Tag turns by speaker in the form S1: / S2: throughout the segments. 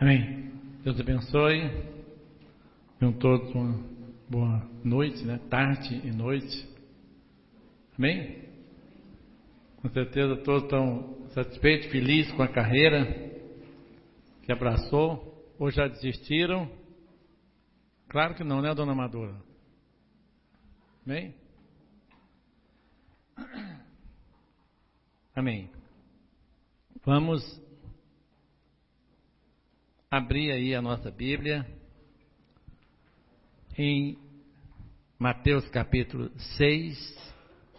S1: Amém. Deus abençoe. Tenham todos uma boa noite, né? Tarde e noite. Amém? Com certeza todos estão satisfeitos, felizes com a carreira que abraçou, ou já desistiram. Claro que não, né, dona Amadora? Amém? Amém. Vamos abrir aí a nossa Bíblia em Mateus capítulo 6.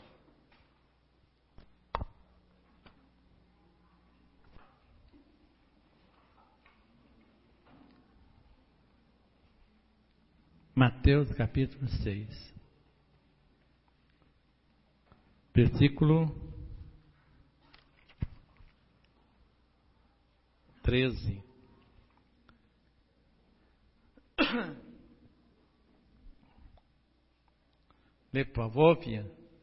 S1: Mateus capítulo 6, versículo 13. Lê, por favor, filha.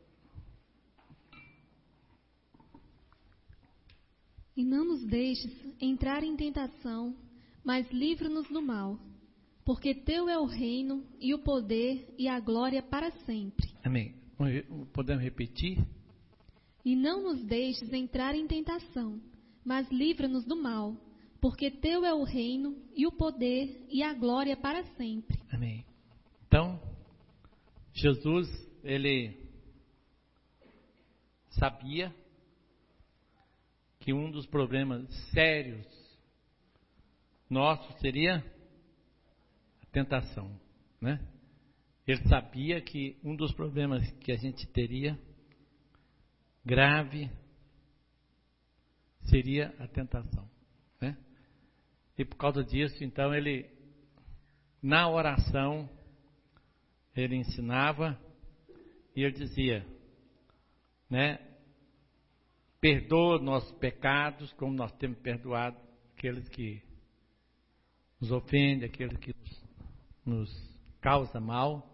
S2: E não nos deixes entrar em tentação, mas livra-nos do mal. Porque teu é o reino, e o poder, e a glória para sempre.
S1: Amém. Podemos repetir?
S2: E não nos deixes entrar em tentação, mas livra-nos do mal. Porque teu é o reino, e o poder, e a glória para sempre.
S1: Amém. Então, Jesus, ele sabia que um dos problemas sérios nossos seria a tentação, né? Ele sabia que um dos problemas que a gente teria grave seria a tentação, né? E por causa disso, então, ele, na oração, ele ensinava e ele dizia, né? Perdoa nossos pecados, como nós temos perdoado aqueles que nos ofendem, aqueles que nos causam mal.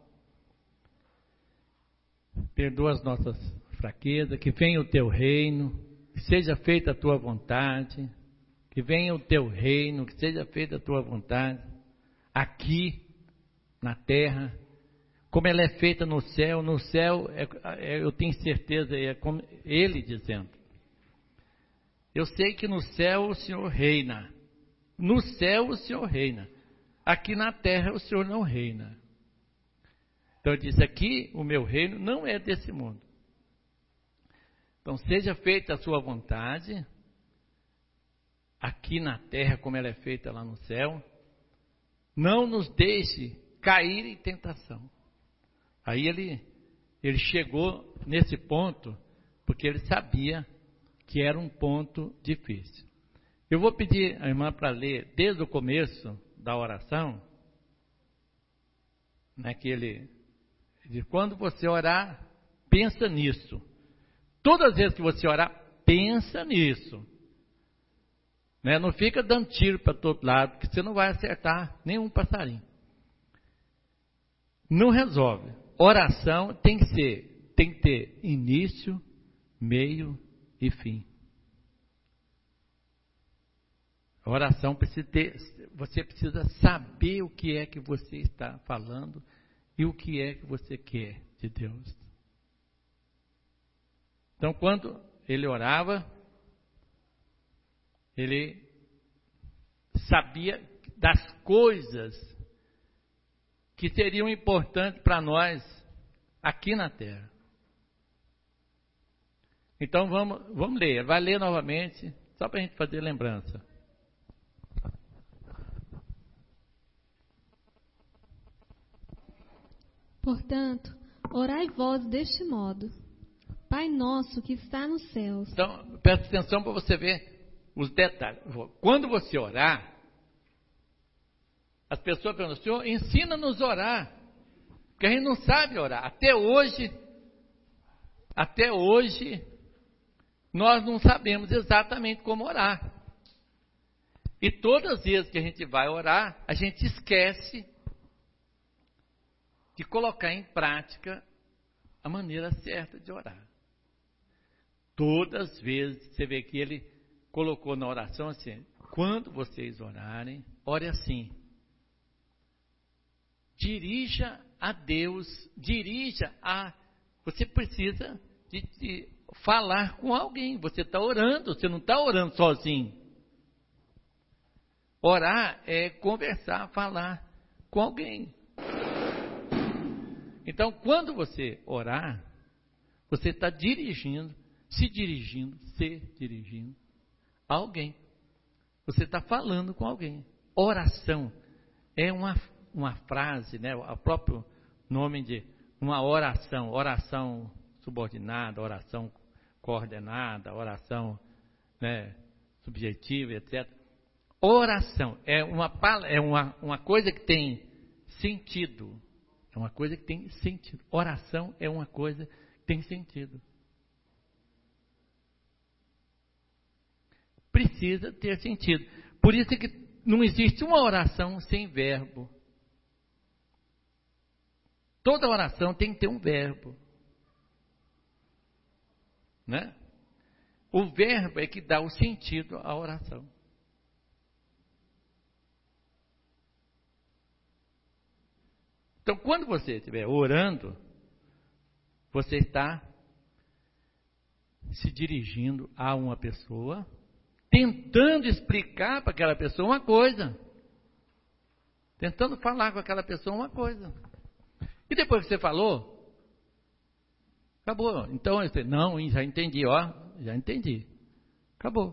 S1: Perdoa as nossas fraquezas, que venha o teu reino, que seja feita a tua vontade, que venha o teu reino, que seja feita a tua vontade, aqui na terra, como ela é feita no céu. No céu, eu tenho certeza, é como ele dizendo, eu sei que no céu o Senhor reina, no céu o Senhor reina, aqui na terra o Senhor não reina. Então ele diz, aqui o meu reino não é desse mundo. Então seja feita a sua vontade, aqui na terra como ela é feita lá no céu. Não nos deixe cair em tentação. Aí ele chegou nesse ponto, porque ele sabia que era um ponto difícil. Eu vou pedir a irmã para ler desde o começo da oração, né, que ele diz, quando você orar, pensa nisso. Todas as vezes que você orar, pensa nisso. Né? Não fica dando tiro para todo lado, porque você não vai acertar nenhum passarinho. Não resolve. Oração tem que ter início, meio e fim. A oração precisa ter, você precisa saber o que é que você está falando e o que é que você quer de Deus. Então, quando ele orava, ele sabia das coisas que seriam importantes para nós aqui na terra. Então vamos ler, vai ler novamente, só para a gente fazer lembrança.
S2: Portanto, orai vós deste modo: Pai nosso que está nos céus.
S1: Então, presta atenção para você ver os detalhes. Quando você orar, as pessoas perguntam, Senhor, ensina-nos a orar, porque a gente não sabe orar. Até hoje, nós não sabemos exatamente como orar. E todas as vezes que a gente vai orar, a gente esquece de colocar em prática a maneira certa de orar. Todas as vezes, você vê que ele colocou na oração assim, quando vocês orarem, ore assim. Dirija a Deus, você precisa de falar com alguém. Você está orando, você não está orando sozinho. Orar é conversar, falar com alguém. Então, quando você orar, você está se dirigindo a alguém. Você está falando com alguém. Oração é uma frase, né? O próprio nome de uma oração subordinada, oração coordenada, oração, né, subjetiva, etc. Oração é uma coisa que tem sentido. É uma coisa que tem sentido. Oração é uma coisa que tem sentido. Precisa ter sentido. Por isso que não existe uma oração sem verbo. Toda oração tem que ter um verbo. Né? O verbo é que dá o sentido à oração. Então, quando você estiver orando, você está se dirigindo a uma pessoa, tentando explicar para aquela pessoa uma coisa. Tentando falar com aquela pessoa uma coisa. E depois que você falou, acabou. Então, eu disse, não, já entendi, já entendi. Acabou.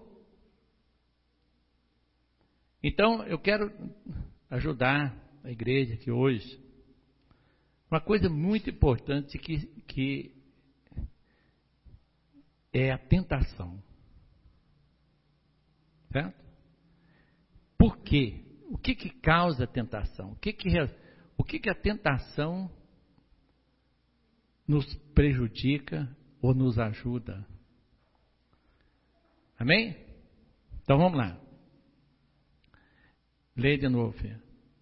S1: Então, eu quero ajudar a igreja aqui hoje. Uma coisa muito importante que é a tentação. Certo? Por quê? O que causa a tentação? O que a tentação nos prejudica ou nos ajuda? Amém? Então vamos lá. Leia de novo, filha.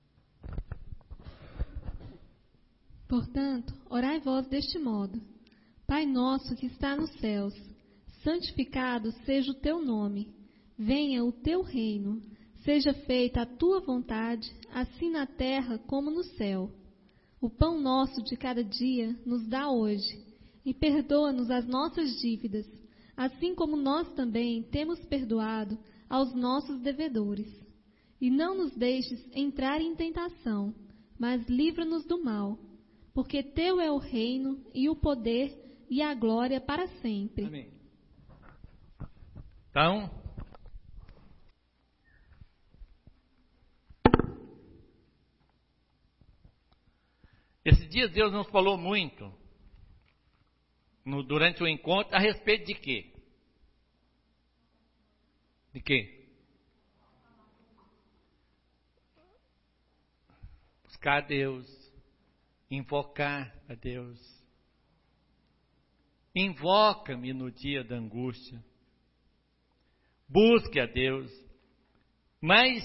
S2: Portanto, orai vós deste modo: Pai nosso que está nos céus, santificado seja o teu nome. Venha o teu reino. Seja feita a tua vontade, assim na terra como no céu. O pão nosso de cada dia nos dá hoje. E perdoa-nos as nossas dívidas, assim como nós também temos perdoado aos nossos devedores. E não nos deixes entrar em tentação, mas livra-nos do mal. Porque teu é o reino e o poder e a glória para sempre.
S1: Amém. Então, esses dias Deus nos falou muito, durante o encontro, a respeito de quê? De quê? Buscar a Deus. Invocar a Deus. Invoca-me no dia da angústia. Busque a Deus. Mas,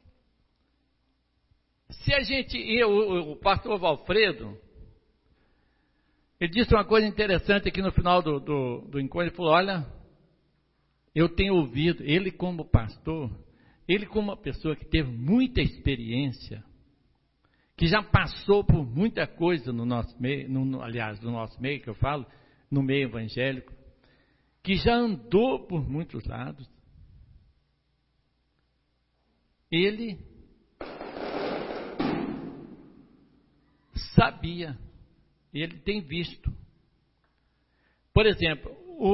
S1: se a gente, o pastor Valfredo, ele disse uma coisa interessante aqui no final do encontro, ele falou, olha, eu tenho ouvido, ele como pastor, ele como uma pessoa que teve muita experiência, que já passou por muita coisa no nosso meio, no nosso meio, que eu falo, no meio evangélico, que já andou por muitos lados. Ele sabia, ele tem visto. Por exemplo,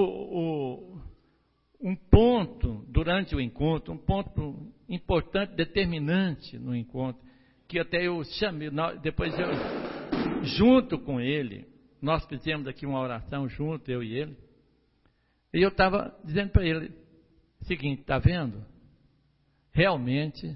S1: um ponto durante o encontro, um ponto importante, determinante no encontro, que até eu chamei, depois eu, junto com ele, nós fizemos aqui uma oração junto, eu e ele, e eu estava dizendo para ele o seguinte, está vendo? Realmente,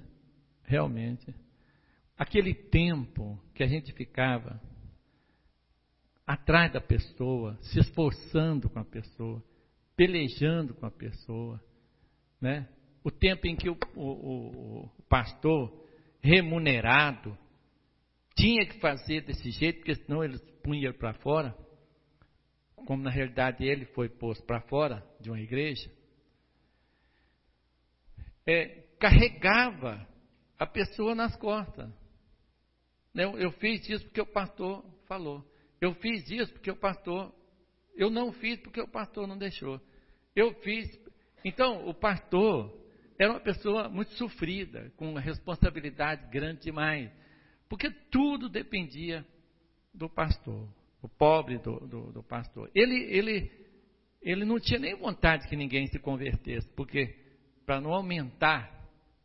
S1: aquele tempo que a gente ficava atrás da pessoa, se esforçando com a pessoa, pelejando com a pessoa, né? O tempo em que o pastor remunerado tinha que fazer desse jeito, porque senão eles punham ele para fora, como na realidade ele foi posto para fora de uma igreja. carregava a pessoa nas costas. Eu fiz isso porque o pastor falou. Eu fiz isso porque o pastor... Eu não fiz porque o pastor não deixou. Eu fiz... Então, o pastor era uma pessoa muito sofrida, com uma responsabilidade grande demais. Porque tudo dependia do pastor. O pobre do pastor. Ele não tinha nem vontade que ninguém se convertesse, porque para não aumentar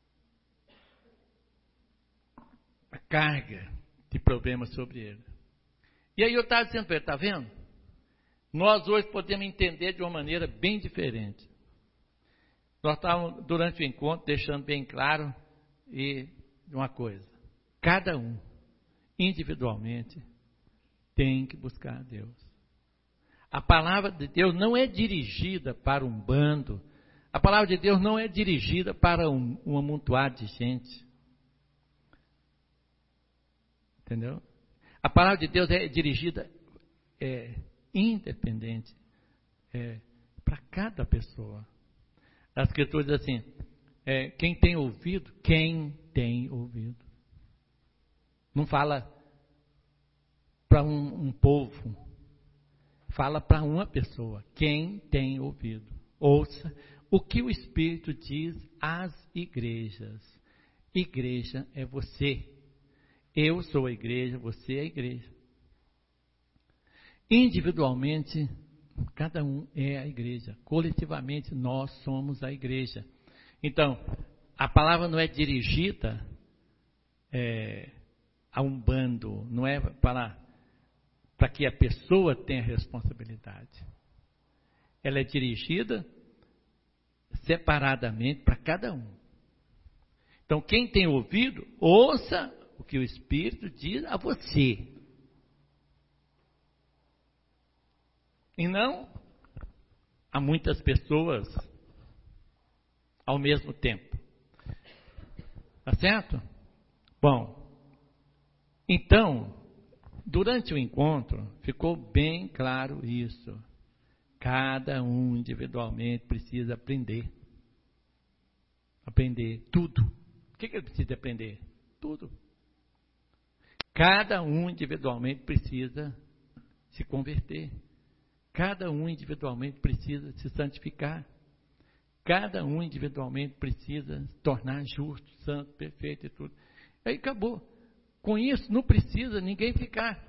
S1: a carga de problemas sobre ele. E aí eu estava dizendo para ele, está vendo? Nós hoje podemos entender de uma maneira bem diferente. Nós estávamos, durante o encontro, deixando bem claro uma coisa. Cada um, individualmente, tem que buscar a Deus. A palavra de Deus não é dirigida para um bando. A palavra de Deus não é dirigida para um amontoado de gente. Entendeu? A palavra de Deus é dirigida independente para cada pessoa. A Escritura diz assim, quem tem ouvido, não fala para um povo, fala para uma pessoa, quem tem ouvido, ouça o que o Espírito diz às igrejas. Igreja é você, eu sou a igreja, você é a igreja. Individualmente, cada um é a igreja. Coletivamente, nós somos a igreja. Então, a palavra não é dirigida a um bando, não é para que a pessoa tenha responsabilidade. Ela é dirigida separadamente para cada um. Então, quem tem ouvido, ouça o que o Espírito diz a você. E não a muitas pessoas ao mesmo tempo. Tá certo? Bom, então, durante o encontro, ficou bem claro isso. Cada um individualmente precisa aprender. Aprender tudo. O que ele precisa aprender? Tudo. Cada um individualmente precisa se converter. Cada um individualmente precisa se santificar. Cada um individualmente precisa se tornar justo, santo, perfeito e tudo. Aí acabou. Com isso, não precisa ninguém ficar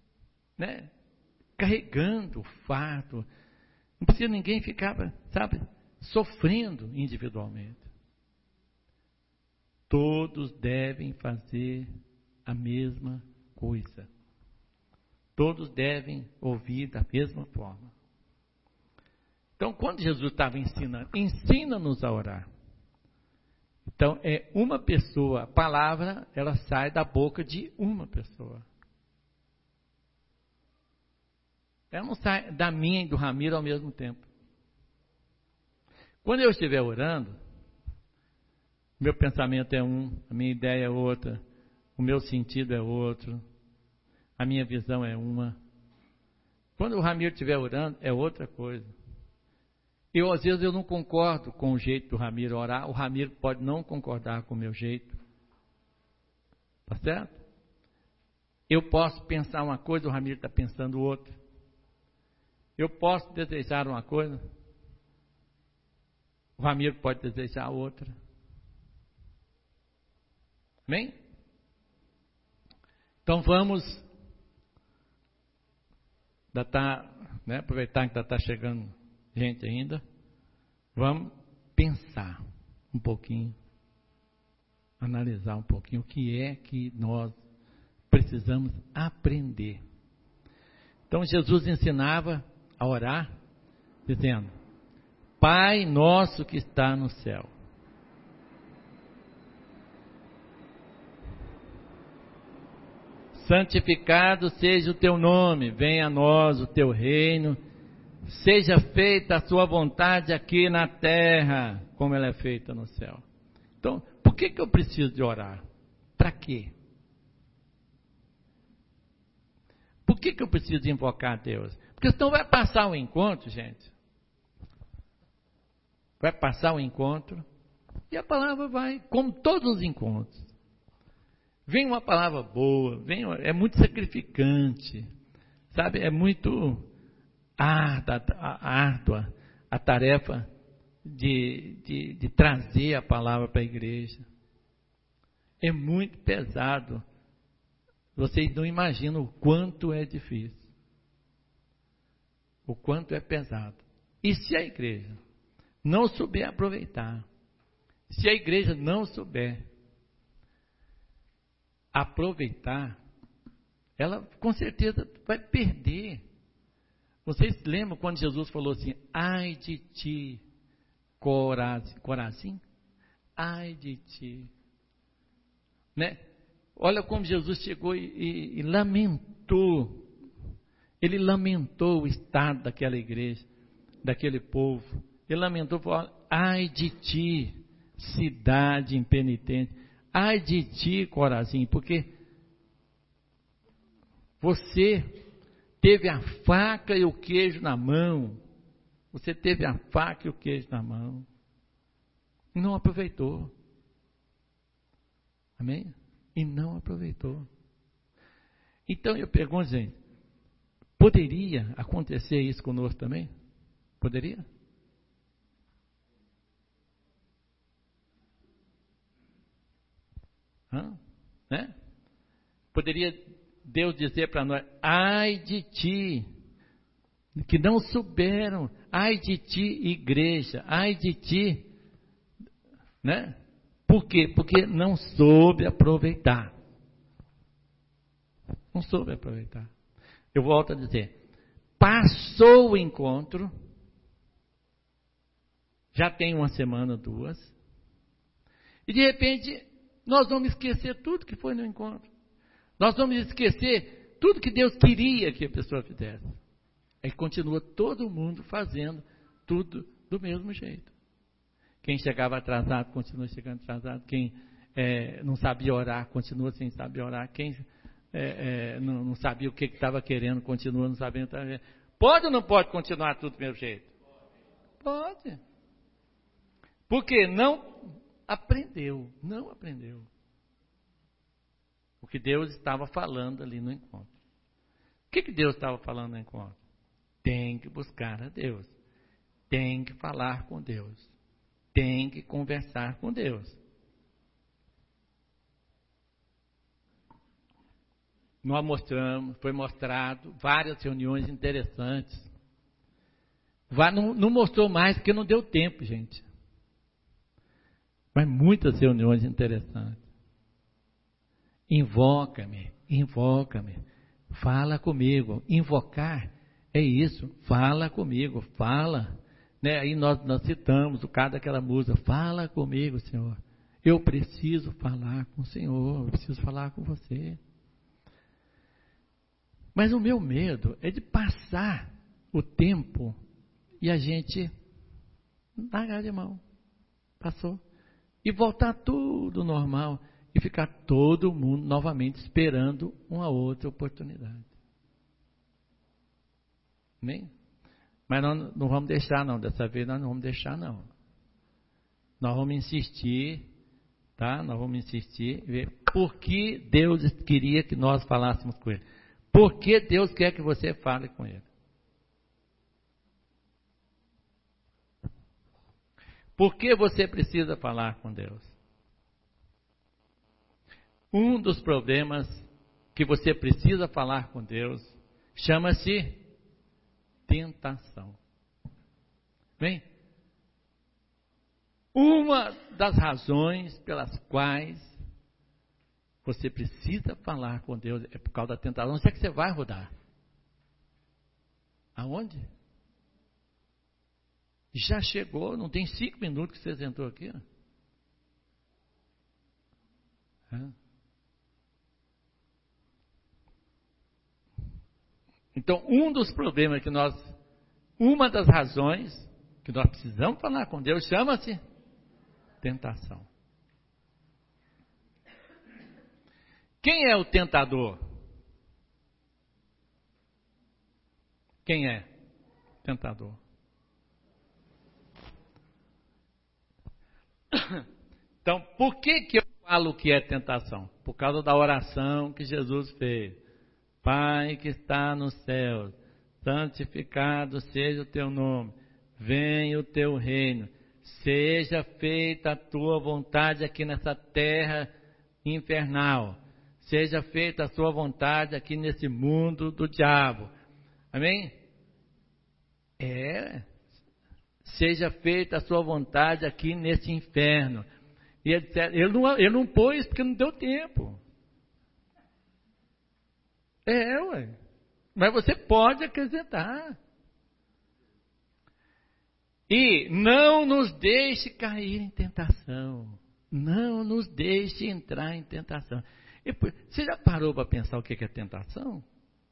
S1: carregando o fardo. Não precisa ninguém ficar, sofrendo individualmente. Todos devem fazer a mesma coisa. Todos devem ouvir da mesma forma. Então, quando Jesus estava ensinando, ensina-nos a orar. Então, é uma pessoa, a palavra, ela sai da boca de uma pessoa. Ela não sai da minha e do Ramiro ao mesmo tempo. Quando eu estiver orando, meu pensamento é um, a minha ideia é outra, o meu sentido é outro, a minha visão é uma. Quando o Ramiro estiver orando, é outra coisa. Às vezes, eu não concordo com o jeito do Ramiro orar, o Ramiro pode não concordar com o meu jeito. Tá certo? Eu posso pensar uma coisa, o Ramiro está pensando outra. Eu posso desejar uma coisa, o Ramiro pode desejar outra. Amém? Então vamos, aproveitar que está chegando gente ainda, vamos pensar um pouquinho, analisar um pouquinho o que é que nós precisamos aprender. Então Jesus ensinava a orar, dizendo, Pai nosso que está no céu. Santificado seja o teu nome, venha a nós o teu reino, seja feita a sua vontade aqui na terra, como ela é feita no céu. Então, por que eu preciso de orar? Para quê? Por que eu preciso invocar a Deus? Porque senão vai passar o encontro, gente. Vai passar o encontro E a palavra vai, como todos os encontros. Vem uma palavra boa, é muito sacrificante, sabe? É muito árdua a tarefa de trazer a palavra para a igreja. É muito pesado. Vocês não imaginam o quanto é difícil. O quanto é pesado. E se a igreja não souber aproveitar, se a igreja não souber aproveitar, ela com certeza vai perder. Vocês lembram quando Jesus falou assim: ai de ti, Corazim? Ai de ti. Né? Olha como Jesus chegou e lamentou. Ele lamentou o estado daquela igreja, daquele povo. Ele lamentou, falou: ai de ti, cidade impenitente. Ai de ti, Corazim, porque você teve a faca e o queijo na mão. Você teve a faca e o queijo na mão. E não aproveitou. Amém? E não aproveitou. Então eu pergunto, gente, poderia acontecer isso conosco também? Poderia? Né? Poderia Deus dizer para nós: ai de ti, que não souberam, ai de ti, igreja, ai de ti, né? Por quê? Porque não soube aproveitar. Não soube aproveitar. Eu volto a dizer, passou o encontro, já tem uma semana, 2, e de repente nós vamos esquecer tudo que foi no encontro. Nós vamos esquecer tudo que Deus queria que a pessoa fizesse. Aí continua todo mundo fazendo tudo do mesmo jeito. Quem chegava atrasado, continua chegando atrasado. Quem não sabia orar, continua sem saber orar. Quem não sabia o que estava querendo, continua não sabendo. Pode ou não pode continuar tudo do mesmo jeito? Pode. Porque não aprendeu. O que Deus estava falando ali no encontro. O que Deus estava falando no encontro? Tem que buscar a Deus. Tem que falar com Deus. Tem que conversar com Deus. Nós mostramos, foi mostrado várias reuniões interessantes. Não mostrou mais porque não deu tempo, gente. Mas muitas reuniões interessantes. Invoca-me, fala comigo. Invocar é isso, fala comigo, fala. Né? Aí nós citamos o caso daquela música: fala comigo, Senhor. Eu preciso falar com o Senhor, eu preciso falar com você. Mas o meu medo é de passar o tempo e a gente largar de mão. Passou. E voltar tudo normal. E ficar todo mundo novamente esperando uma outra oportunidade. Amém? Mas nós não vamos deixar não. Dessa vez nós não vamos deixar não. Nós vamos insistir. Tá? Nós vamos insistir e ver por que Deus queria que nós falássemos com Ele. Por que Deus quer que você fale com Ele? Por que você precisa falar com Deus? Um dos problemas que você precisa falar com Deus chama-se tentação. Bem, uma das razões pelas quais você precisa falar com Deus é por causa da tentação. Onde é que você vai rodar? Aonde? Já chegou, não tem 5 minutos que você entrou aqui. Então, uma das razões que nós precisamos falar com Deus chama-se tentação. Quem é o tentador? Quem é tentador? Então, por que eu falo que é tentação? Por causa da oração que Jesus fez. Pai que está nos céus, santificado seja o teu nome, venha o teu reino, seja feita a tua vontade aqui nessa terra infernal, seja feita a sua vontade aqui nesse mundo do diabo. Amém? Seja feita a sua vontade aqui nesse inferno. E ele não pôs porque não deu tempo. Ué. Mas você pode acrescentar. E não nos deixe cair em tentação. Não nos deixe entrar em tentação. Você já parou para pensar o que é tentação?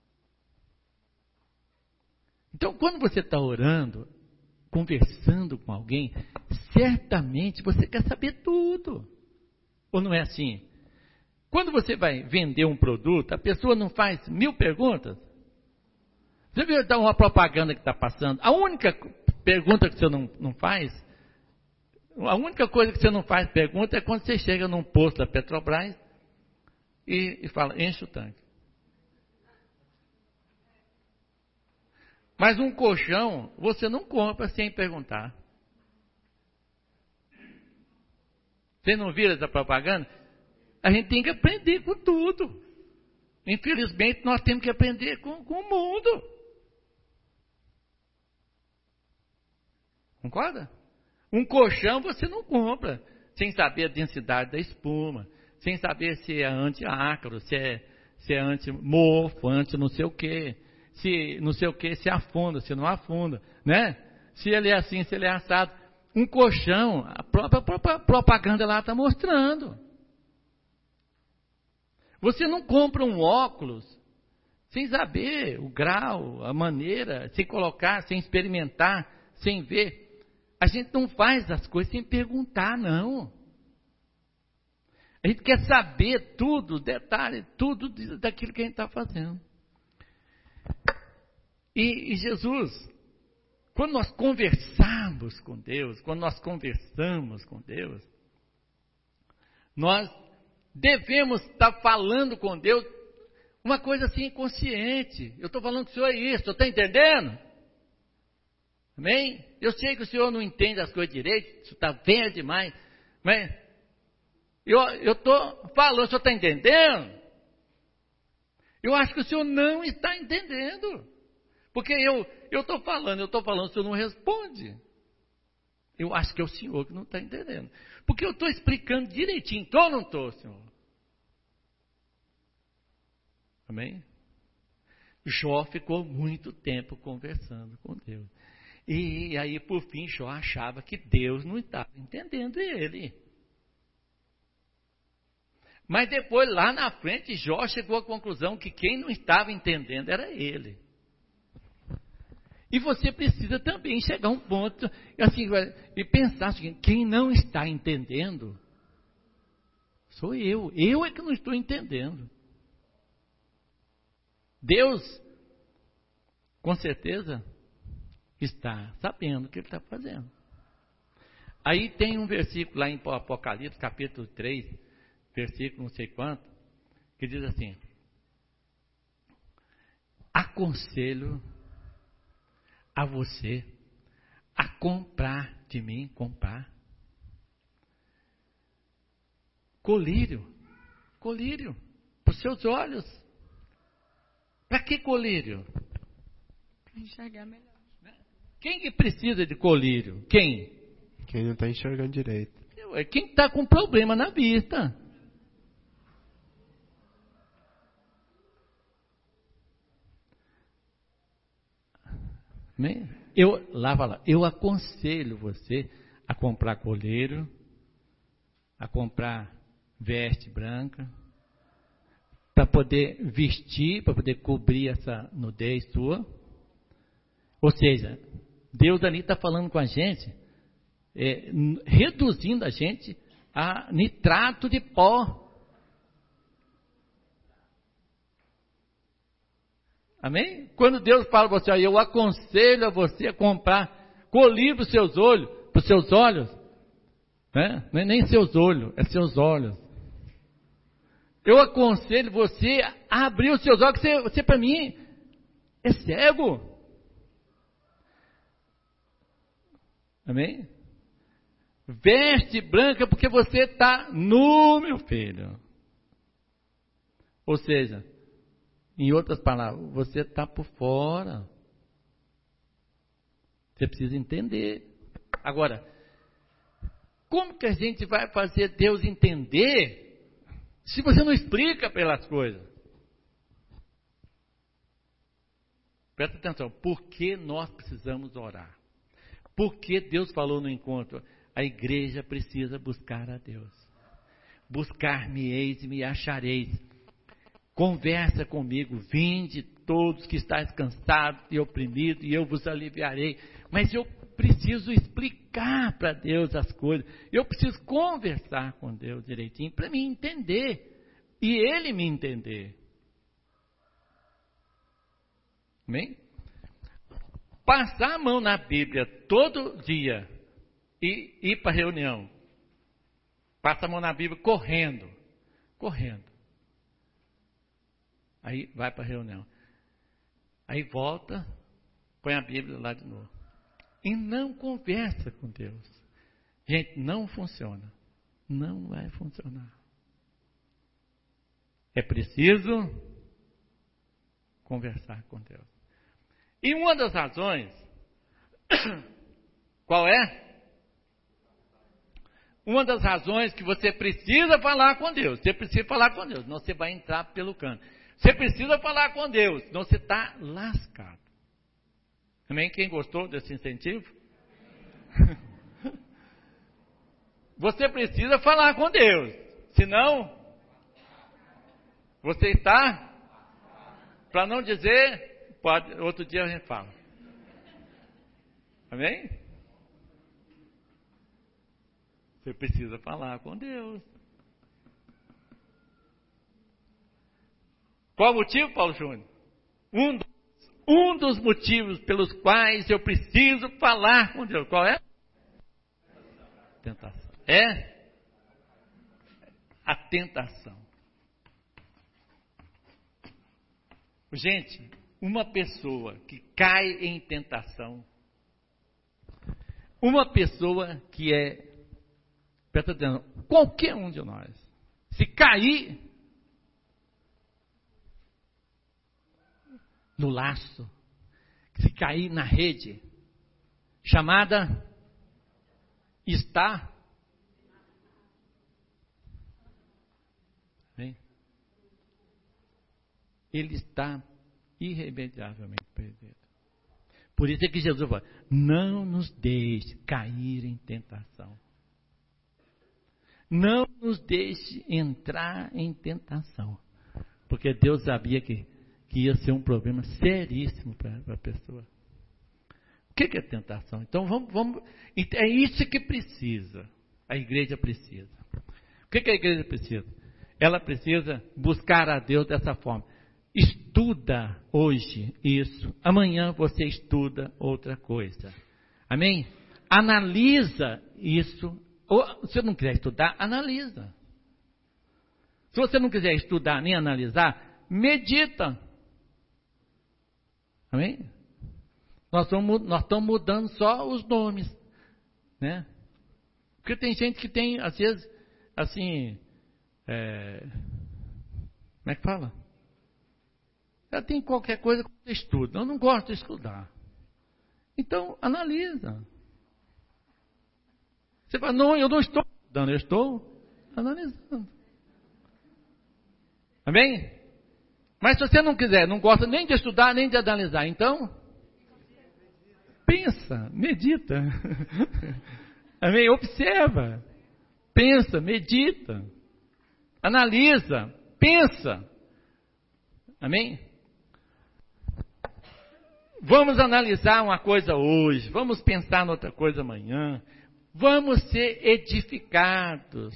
S1: Então, quando você está orando, conversando com alguém, certamente você quer saber tudo. Ou não é assim? Quando você vai vender um produto, a pessoa não faz 1000 perguntas? Você viu uma propaganda que está passando? A única pergunta que você não faz, a única coisa que você não faz pergunta é quando você chega num posto da Petrobras e fala, enche o tanque. Mas um colchão você não compra sem perguntar. Você não viram essa propaganda? A gente tem que aprender com tudo. Infelizmente, nós temos que aprender com o mundo. Concorda? Um colchão você não compra sem saber a densidade da espuma, sem saber se é anti-ácaro, se é anti-mofo, anti não sei o quê, se não sei o quê, se afunda, se não afunda, né? Se ele é assim, se ele é assado. Um colchão, a própria propaganda lá está mostrando. Você não compra um óculos sem saber o grau, a maneira, sem colocar, sem experimentar, sem ver. A gente não faz as coisas sem perguntar, não. A gente quer saber tudo, detalhe, tudo daquilo que a gente está fazendo. E Jesus, quando nós conversamos com Deus, quando nós conversamos com Deus, nós devemos estar falando com Deus uma coisa assim inconsciente. Eu estou falando com o Senhor isso, está entendendo? Amém? Eu sei que o Senhor não entende as coisas direito, isso está velho demais, mas eu estou falando, o Senhor está entendendo? Eu acho que o Senhor não está entendendo, porque eu estou falando, o Senhor não responde. Eu acho que é o Senhor que não está entendendo, porque eu estou explicando direitinho, estou ou não estou, Senhor? Amém? Jó ficou muito tempo conversando com Deus. E aí, por fim, Jó achava que Deus não estava entendendo ele. Mas depois, lá na frente, Jó chegou à conclusão que quem não estava entendendo era ele. E você precisa também chegar a um ponto, assim, e pensar o seguinte, quem não está entendendo, sou eu. Eu é que não estou entendendo. Deus, com certeza, está sabendo o que ele está fazendo. Aí tem um versículo lá em Apocalipse, capítulo 3, versículo não sei quanto, que diz assim, aconselho a você a comprar de mim, comprar colírio, para os seus olhos. Para que colírio?
S2: Para enxergar melhor.
S1: Quem que precisa de colírio? Quem?
S3: Quem não está enxergando direito.
S1: Quem está com problema na vista. Eu aconselho você a comprar colírio, a comprar veste branca, para poder vestir, para poder cobrir essa nudez sua. Ou seja, Deus ali está falando com a gente, reduzindo a gente a nitrato de pó. Amém? Quando Deus fala para você, eu aconselho a você a comprar colírio para os seus olhos, né? Não é nem seus olhos, é seus olhos. Eu aconselho você a abrir os seus olhos, você para mim é cego. Amém? Veste branca porque você está nu, meu filho. Ou seja, em outras palavras, você está por fora. Você precisa entender. Agora, como que a gente vai fazer Deus entender se você não explica pelas coisas? Presta atenção, por que nós precisamos orar? Por que Deus falou no encontro? A igreja precisa buscar a Deus. Buscar-me-eis e me achareis. Conversa comigo, vinde todos que estáis cansados e oprimidos, e eu vos aliviarei. Mas eu preciso explicar para Deus as coisas. Eu preciso conversar com Deus direitinho para me entender. E Ele me entender. Amém? Passar a mão na Bíblia todo dia e ir para a reunião. Passa a mão na Bíblia correndo. Aí vai para a reunião. Aí volta, põe a Bíblia lá de novo. E não conversa com Deus. Gente, não funciona. Não vai funcionar. É preciso conversar com Deus. E uma das razões, qual é? Uma das razões que você precisa falar com Deus. Você precisa falar com Deus, senão você vai entrar pelo canto. Você precisa falar com Deus, senão você está lascado. Amém? Quem gostou desse incentivo? Você precisa falar com Deus, senão você está, para não dizer, pode, outro dia a gente fala. Amém? Você precisa falar com Deus. Qual o motivo, Paulo Júnior? Um dos motivos pelos quais eu preciso falar com Deus. Qual é? Tentação. É a tentação. Gente, uma pessoa que cai em tentação, uma pessoa que presta atenção, qualquer um de nós, se cair no laço, se cair na rede, chamada está, hein? Ele está irremediavelmente perdido. Por isso é que Jesus fala, não nos deixe cair em tentação. Não nos deixe entrar em tentação. Porque Deus sabia que ia ser um problema seríssimo para a pessoa. O que é tentação? Então vamos. É isso que precisa. A igreja precisa. O que a igreja precisa? Ela precisa buscar a Deus dessa forma. Estuda hoje isso. Amanhã você estuda outra coisa. Amém? Analisa isso. Ou, se você não quiser estudar, analisa. Se você não quiser estudar nem analisar, medita. Amém? Nós estamos mudando só os nomes, né? Porque tem gente que tem, às vezes, assim, como é que fala? Ela tem qualquer coisa que você estuda. Eu não gosto de estudar. Então, analisa. Você fala, não, eu não estou estudando, eu estou analisando. Amém? Mas se você não quiser, não gosta nem de estudar, nem de analisar, então, pensa, medita. Amém? Observa, pensa, medita, analisa, pensa. Amém? Vamos analisar uma coisa hoje, vamos pensar noutra coisa amanhã, vamos ser edificados,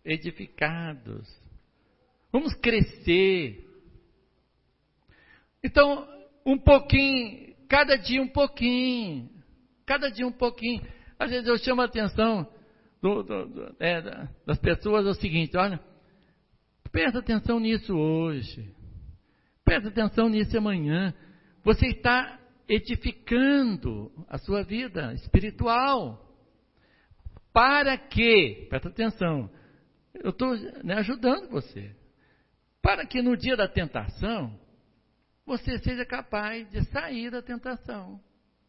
S1: vamos crescer. Então, um pouquinho, cada dia um pouquinho. Às vezes eu chamo a atenção, das pessoas é o seguinte: olha, presta atenção nisso hoje, presta atenção nisso amanhã. Você está edificando a sua vida espiritual. Para que, presta atenção, eu estou ajudando você, para que no dia da tentação, você seja capaz de sair da tentação.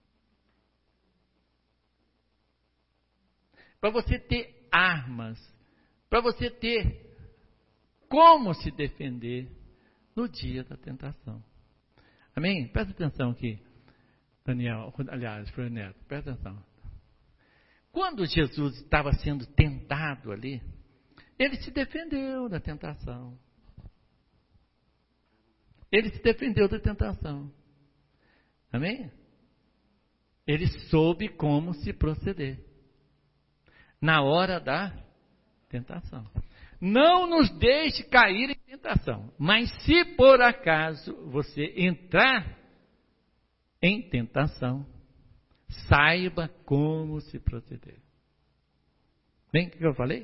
S1: Para você ter armas, para você ter como se defender no dia da tentação. Amém? Presta atenção aqui, Daniel, aliás, foi o Neto, presta atenção. Quando Jesus estava sendo tentado ali, ele se defendeu da tentação. Ele se defendeu da tentação. Amém? Ele soube como se proceder na hora da tentação. Não nos deixe cair em tentação, mas se por acaso você entrar em tentação, saiba como se proceder. Bem, o que eu falei?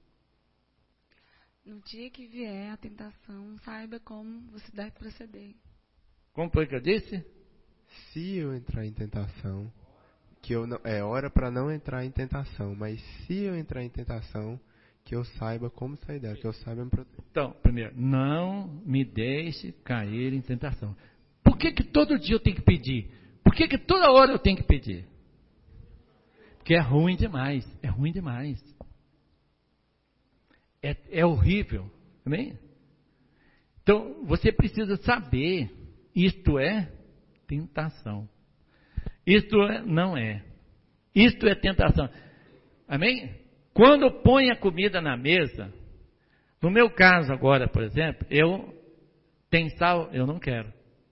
S4: No dia que vier a tentação, saiba como você deve proceder.
S1: Como foi que eu disse?
S3: Se eu entrar em tentação, que eu não, é hora para não entrar em tentação, mas se eu entrar em tentação, que eu saiba como sair dela, que eu saiba me proteger.
S1: Então, primeiro, não me deixe cair em tentação. Por que todo dia eu tenho que pedir? Por que toda hora eu tenho que pedir? Porque é ruim demais, é ruim demais. É horrível, amém? Então, você precisa saber, isto é tentação. Isto não é. Isto é tentação. Amém? Quando põe a comida na mesa, no meu caso agora, por exemplo, tem sal, eu não quero.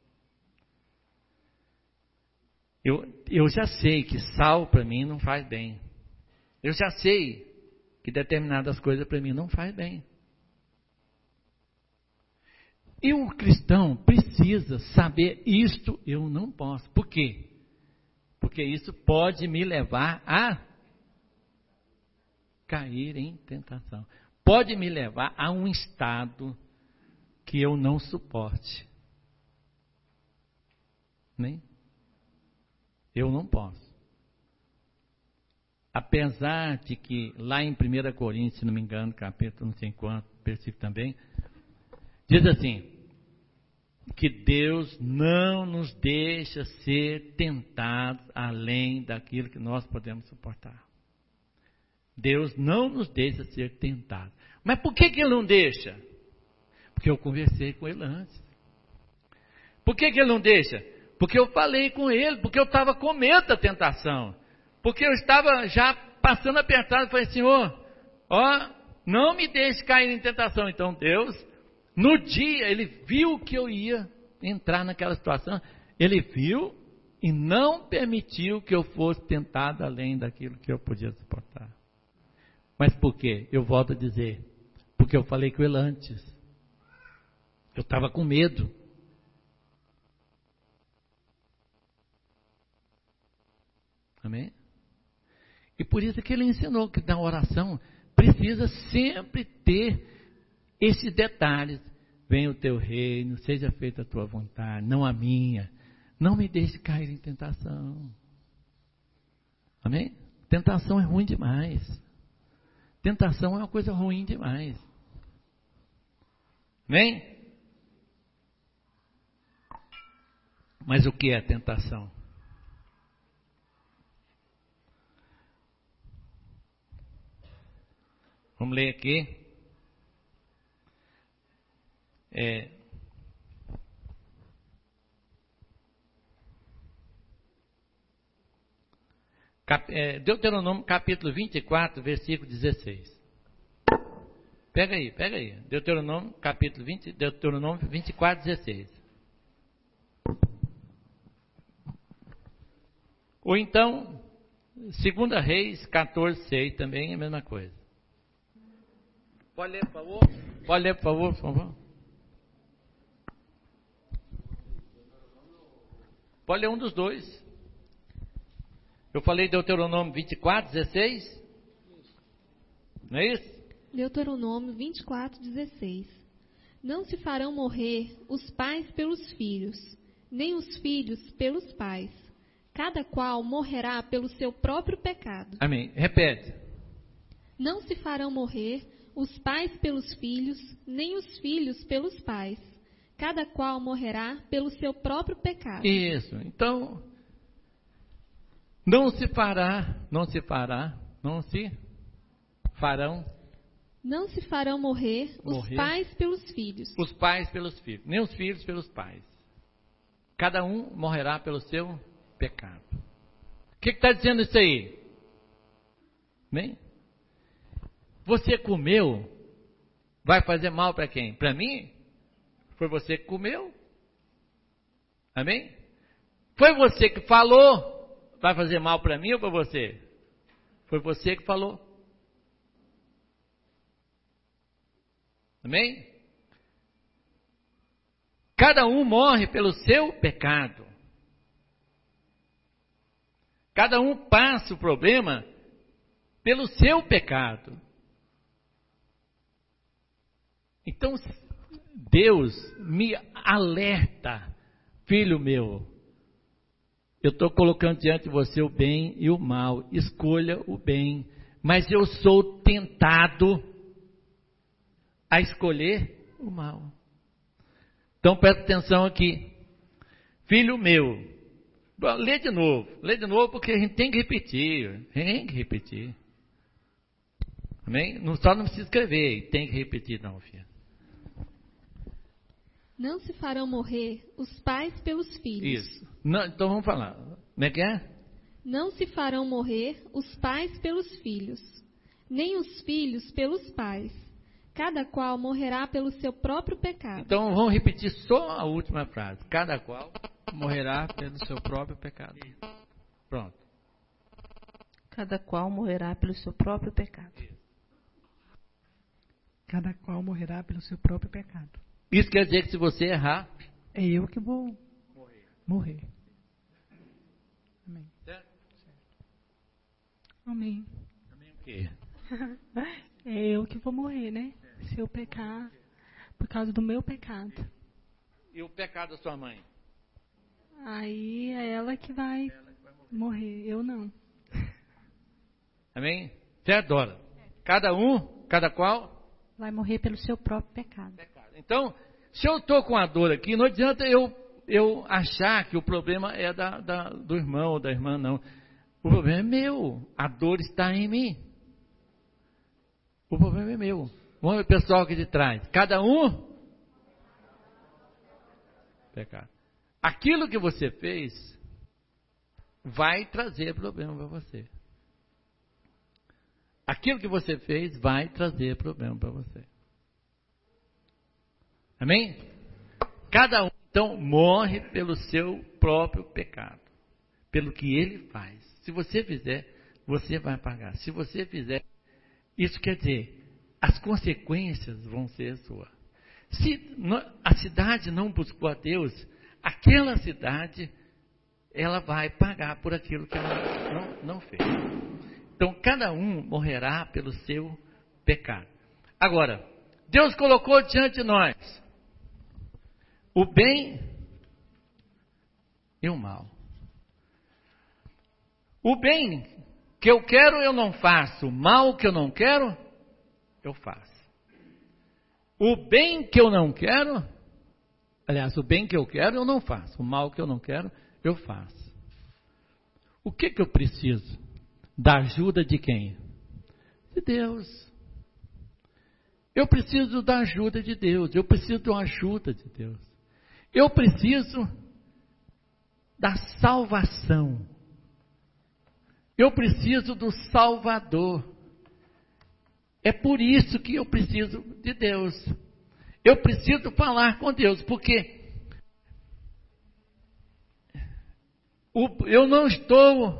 S1: Eu já sei que sal para mim não faz bem. Eu já sei que determinadas coisas para mim não faz bem. E o cristão precisa saber isto eu não posso. Por quê? Porque isso pode me levar a cair em tentação. Pode me levar a um estado que eu não suporte. Nem? Eu não posso. Apesar de que lá em 1 Coríntios, se não me engano, capítulo não sei quanto, versículo também, diz assim, que Deus não nos deixa ser tentados além daquilo que nós podemos suportar. Deus não nos deixa ser tentados. Mas por que Ele não deixa? Porque eu conversei com Ele antes. Por que Ele não deixa? Porque eu falei com Ele, porque eu estava com medo da tentação. Porque eu estava já passando apertado, falei, Senhor, não me deixe cair em tentação. Então Deus, no dia, Ele viu que eu ia entrar naquela situação, Ele viu e não permitiu que eu fosse tentado além daquilo que eu podia suportar. Mas por quê? Eu volto a dizer, porque eu falei com Ele antes. Eu estava com medo. Amém? E por isso que ele ensinou que na oração precisa sempre ter esses detalhes. Venha o teu reino, seja feita a tua vontade, não a minha. Não me deixe cair em tentação. Amém? Tentação é ruim demais. Tentação é uma coisa ruim demais. Amém? Mas o que é tentação? Vamos ler aqui. Deuteronômio capítulo 24, versículo 16. Pega aí. Deuteronômio capítulo 24, 16. Ou então, 2 Reis 14, 6 também é a mesma coisa. Pode ler, por favor? Pode ler, por favor? Pode ler um dos dois. Eu falei Deuteronômio 24, 16? Não é isso?
S2: Deuteronômio 24:16. Não se farão morrer os pais pelos filhos, nem os filhos pelos pais. Cada qual morrerá pelo seu próprio pecado.
S1: Amém. Repete.
S2: Não se farão morrer os pais pelos filhos, nem os filhos pelos pais. Cada qual morrerá pelo seu próprio pecado.
S1: Isso. Então, não se farão
S2: Não se farão morrer os pais pelos filhos.
S1: Os pais pelos filhos, nem os filhos pelos pais. Cada um morrerá pelo seu pecado. O que está dizendo isso aí? Bem? Você comeu, vai fazer mal para quem? Para mim? Foi você que comeu? Amém? Foi você que falou, vai fazer mal para mim ou para você? Foi você que falou. Amém? Cada um morre pelo seu pecado. Cada um passa o problema pelo seu pecado. Então, Deus me alerta, filho meu, eu estou colocando diante de você o bem e o mal, escolha o bem, mas eu sou tentado a escolher o mal. Então presta atenção aqui, filho meu, lê de novo porque a gente tem que repetir, amém? Só não precisa escrever, tem que repetir não, filho.
S2: Não se farão morrer os pais pelos filhos.
S1: Isso. Não, então vamos falar. Como é que é?
S2: Não se farão morrer os pais pelos filhos, nem os filhos pelos pais. Cada qual morrerá pelo seu próprio pecado.
S1: Então vamos repetir só a última frase. Cada qual
S5: morrerá pelo seu próprio pecado.
S1: Pronto.
S6: Cada qual morrerá pelo seu próprio pecado.
S7: Cada qual morrerá pelo seu próprio pecado.
S1: Isso quer dizer que se você errar,
S7: é eu que vou morrer. Amém.
S1: Certo?
S7: Amém.
S1: Amém o quê?
S7: É eu que vou morrer, né? Se eu pecar por causa do meu pecado.
S1: E o pecado da sua mãe?
S7: Aí é ela que vai morrer, eu não.
S1: Amém? Certo, Dora? Cada qual?
S8: Vai morrer pelo seu próprio pecado.
S1: Então, se eu estou com a dor aqui, não adianta eu achar que o problema é do irmão ou da irmã, não. O problema é meu. A dor está em mim. O problema é meu. Vamos ver o pessoal aqui de trás. Cada um pecado. Aquilo que você fez vai trazer problema para você. Aquilo que você fez vai trazer problema para você. Amém? Cada um, então, morre pelo seu próprio pecado. Pelo que ele faz. Se você fizer, você vai pagar. Se você fizer, isso quer dizer, as consequências vão ser suas. Se a cidade não buscou a Deus, aquela cidade, ela vai pagar por aquilo que ela não fez. Então, cada um morrerá pelo seu pecado. Agora, Deus colocou diante de nós o bem e o mal. O bem que eu quero, eu não faço. O mal que eu não quero, eu faço. O bem que eu não quero, aliás, o bem que eu quero, eu não faço. O mal que eu não quero, eu faço. O que eu preciso? Da ajuda de quem? De Deus. Eu preciso da ajuda de Deus. Eu preciso da ajuda de Deus. Eu preciso da salvação. Eu preciso do Salvador. É por isso que eu preciso de Deus. Eu preciso falar com Deus, porque eu não estou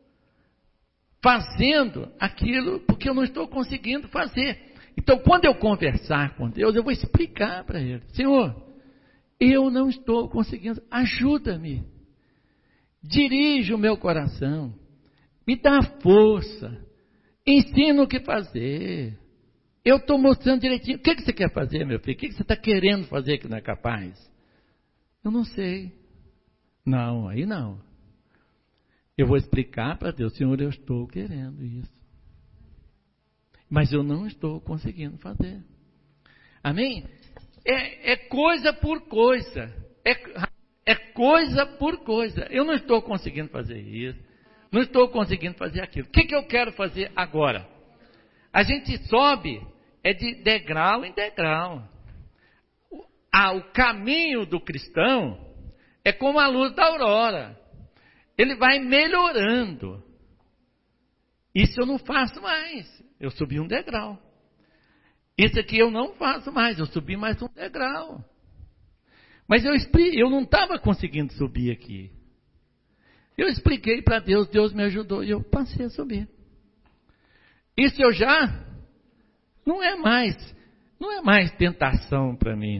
S1: fazendo aquilo porque eu não estou conseguindo fazer. Então, quando eu conversar com Deus, eu vou explicar para Ele: Senhor, eu não estou conseguindo, ajuda-me, dirige o meu coração, me dá força, Ensina o que fazer. Eu estou mostrando direitinho. O que você quer fazer, meu filho? O que você está querendo fazer que não é capaz? Eu não sei. Não, aí não. Eu vou explicar para Deus, Senhor, eu estou querendo isso. Mas eu não estou conseguindo fazer. Amém? É coisa por coisa. É coisa por coisa. Eu não estou conseguindo fazer isso. Não estou conseguindo fazer aquilo. O que eu quero fazer agora? A gente sobe de degrau em degrau. O caminho do cristão é como a luz da aurora. Ele vai melhorando. Isso eu não faço mais. Eu subi um degrau. Isso aqui eu não faço mais. Eu subi mais um degrau. Mas eu não estava conseguindo subir aqui. Eu expliquei para Deus, Deus me ajudou e eu passei a subir. Isso eu já não é mais tentação para mim.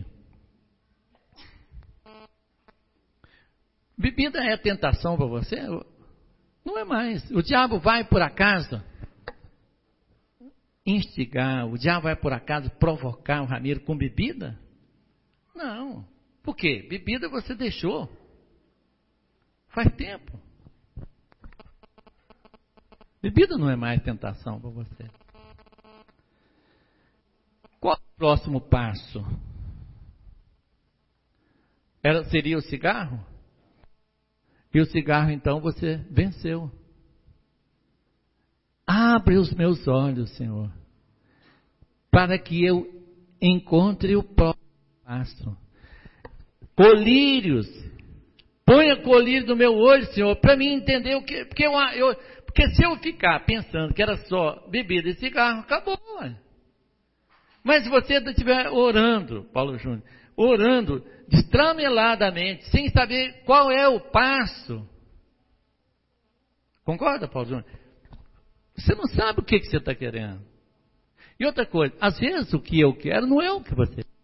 S1: Bebida é tentação para você? Não é mais. O diabo vai por acaso instigar, o diabo vai por acaso provocar o Ramiro com bebida? Não. Por quê? Bebida você deixou. Faz tempo. Bebida não é mais tentação para você. Qual é o próximo passo? Seria o cigarro? E o cigarro, então, você venceu. Abre os meus olhos, Senhor, para que eu encontre o próximo passo. Colírios. Ponha colírio no meu olho, Senhor, para mim entender o que... Porque se eu ficar pensando que era só bebida e cigarro, acabou. Mas se você estiver orando, Paulo Júnior, orando destrameladamente, sem saber qual é o passo. Concorda, Paulo Júnior? Você não sabe o que você está querendo. E outra coisa, às vezes o que eu quero não é o que você quer.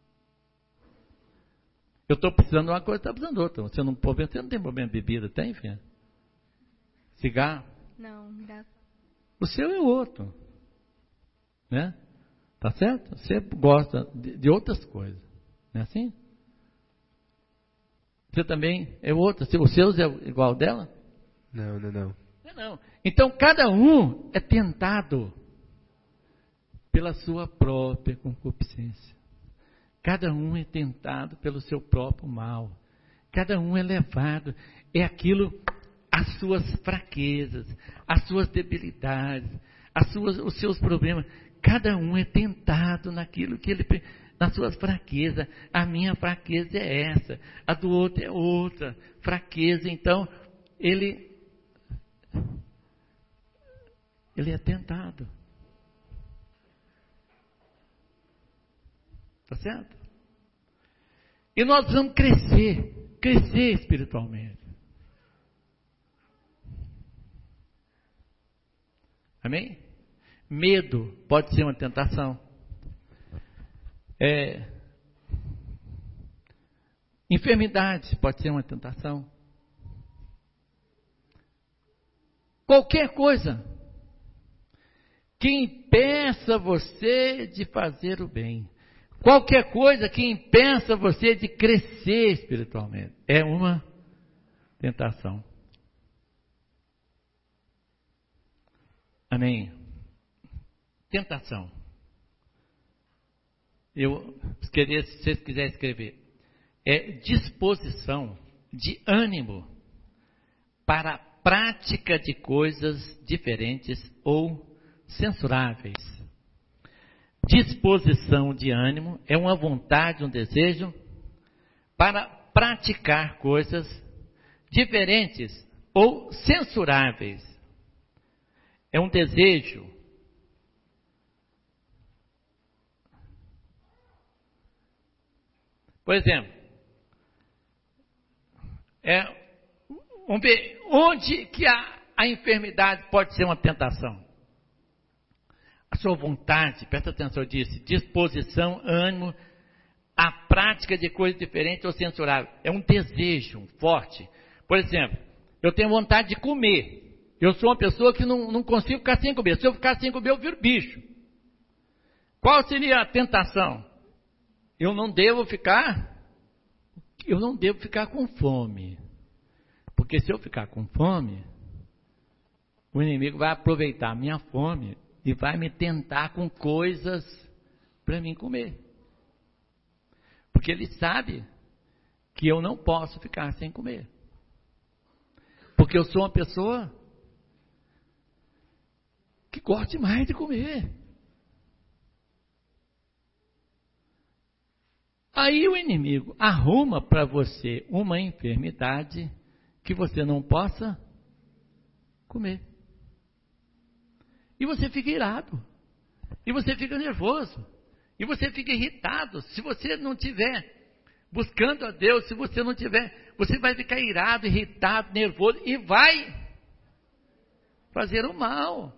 S1: Eu estou precisando de uma coisa, está precisando de outra. Você não tem problema de bebida, tem, filha? Cigarro?
S2: Não, graças.
S1: O seu é outro. Né? Tá certo? Você gosta de outras coisas. Não é assim? Você também é outra. O seu é igual ao dela?
S3: Não.
S1: Não. Então, cada um é tentado pela sua própria concupiscência. Cada um é tentado pelo seu próprio mal. Cada um é levado. É aquilo, as suas fraquezas, as suas debilidades, os seus problemas. Cada um é tentado naquilo que ele... nas suas fraquezas. A minha fraqueza é essa. A do outro é outra fraqueza. Então, ele é tentado. Tá certo? E nós vamos crescer espiritualmente. Amém? Medo pode ser uma tentação. Enfermidade pode ser uma tentação. Qualquer coisa que impeça você de fazer o bem. Qualquer coisa que impeça você de crescer espiritualmente. É uma tentação. Amém? Tentação. Se vocês quiserem escrever, é disposição de ânimo para a prática de coisas diferentes ou censuráveis. Disposição de ânimo é uma vontade, um desejo para praticar coisas diferentes ou censuráveis. É um desejo por exemplo, vamos ver onde que a enfermidade pode ser uma tentação. A sua vontade, presta atenção, eu disse, disposição, ânimo, a prática de coisas diferentes ou censuráveis. É um desejo forte. Por exemplo, eu tenho vontade de comer. Eu sou uma pessoa que não consigo ficar sem comer. Se eu ficar sem comer, eu viro bicho. Qual seria a tentação? Eu não devo ficar com fome. Porque se eu ficar com fome, o inimigo vai aproveitar a minha fome e vai me tentar com coisas para mim comer. Porque ele sabe que eu não posso ficar sem comer. Porque eu sou uma pessoa que gosta mais de comer. Aí o inimigo arruma para você uma enfermidade que você não possa comer. E você fica irado. E você fica nervoso. E você fica irritado. Se você não estiver buscando a Deus, se você não tiver, você vai ficar irado, irritado, nervoso e vai fazer o mal.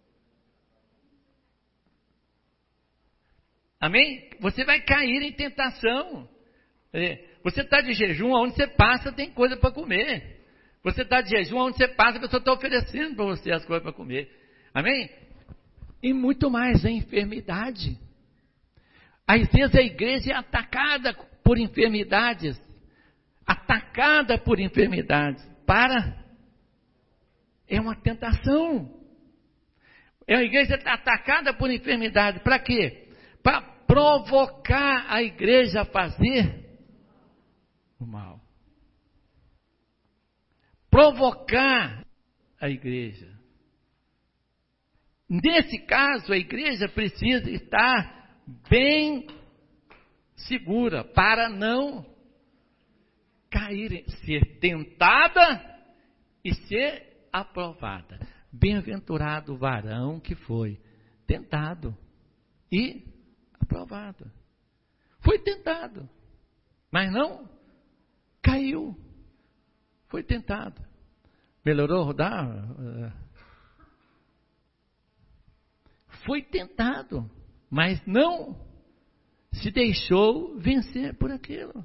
S1: Amém? Você vai cair em tentação. Você está de jejum, onde você passa tem coisa para comer. Você está de jejum, onde você passa, a pessoa está oferecendo para você as coisas para comer. Amém? E muito mais a enfermidade. Às vezes a igreja é atacada por enfermidades. Atacada por enfermidades. É uma tentação. A igreja está atacada por enfermidade. Para quê? Para provocar a igreja a fazer o mal. Provocar a igreja. Nesse caso, a igreja precisa estar bem segura para não cair, ser tentada e ser aprovada. Bem-aventurado o varão que foi tentado e aprovado. Foi tentado, mas não caiu. Foi tentado. Melhorou rodar? Foi tentado, mas não se deixou vencer por aquilo.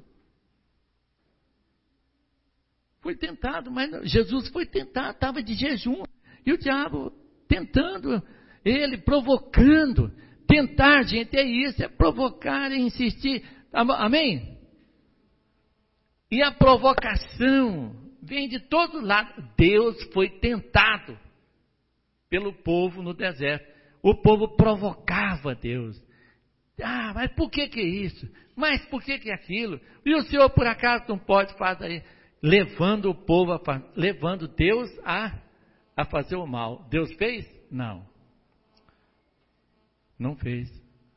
S1: Foi tentado, mas não. Jesus foi tentado, estava de jejum. E o diabo tentando, ele provocando. Tentar, gente, é isso, é provocar e insistir. Amém? E a provocação vem de todo lado. Deus foi tentado pelo povo no deserto. O povo provocava Deus. Ah, mas por que é isso? Mas por que é aquilo? E o Senhor por acaso não pode fazer? Levando o povo, levando Deus a fazer o mal. Deus fez? Não. Não fez.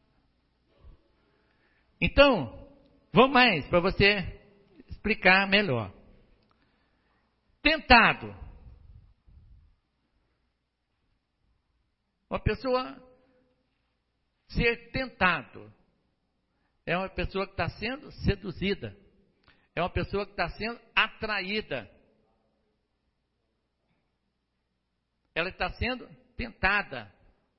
S1: Então, vamos mais para você explicar melhor. Tentado. Uma pessoa ser tentado é uma pessoa que está sendo seduzida. É uma pessoa que está sendo atraída. Ela está sendo tentada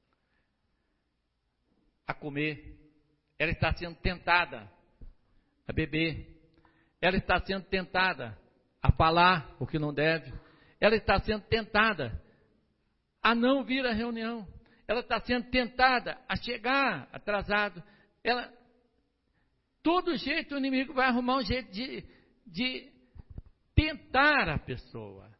S1: a comer. Ela está sendo tentada a beber. Ela está sendo tentada a falar o que não deve. Ela está sendo tentada a não vir à reunião. Ela está sendo tentada a chegar atrasado. Todo jeito o inimigo vai arrumar um jeito de tentar a pessoa.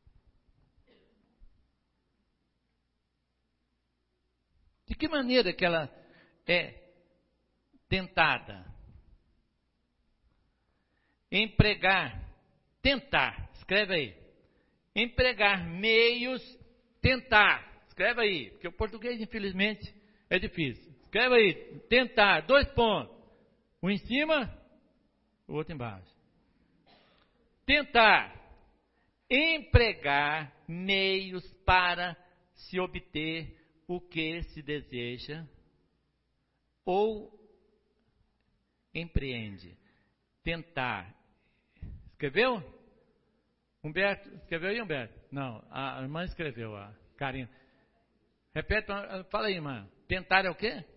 S1: De que maneira que ela é tentada? Tentar, escreve aí. Empregar meios, tentar. Escreve aí, porque o português, infelizmente, é difícil. Escreve aí, tentar, 2 pontos. Um em cima, o outro embaixo. Tentar. Empregar meios para se obter o que se deseja ou empreende. Tentar. Escreveu? Humberto, escreveu aí, Humberto? Não, a irmã escreveu, a Karina. Repete, fala aí, irmã. Tentar é o quê?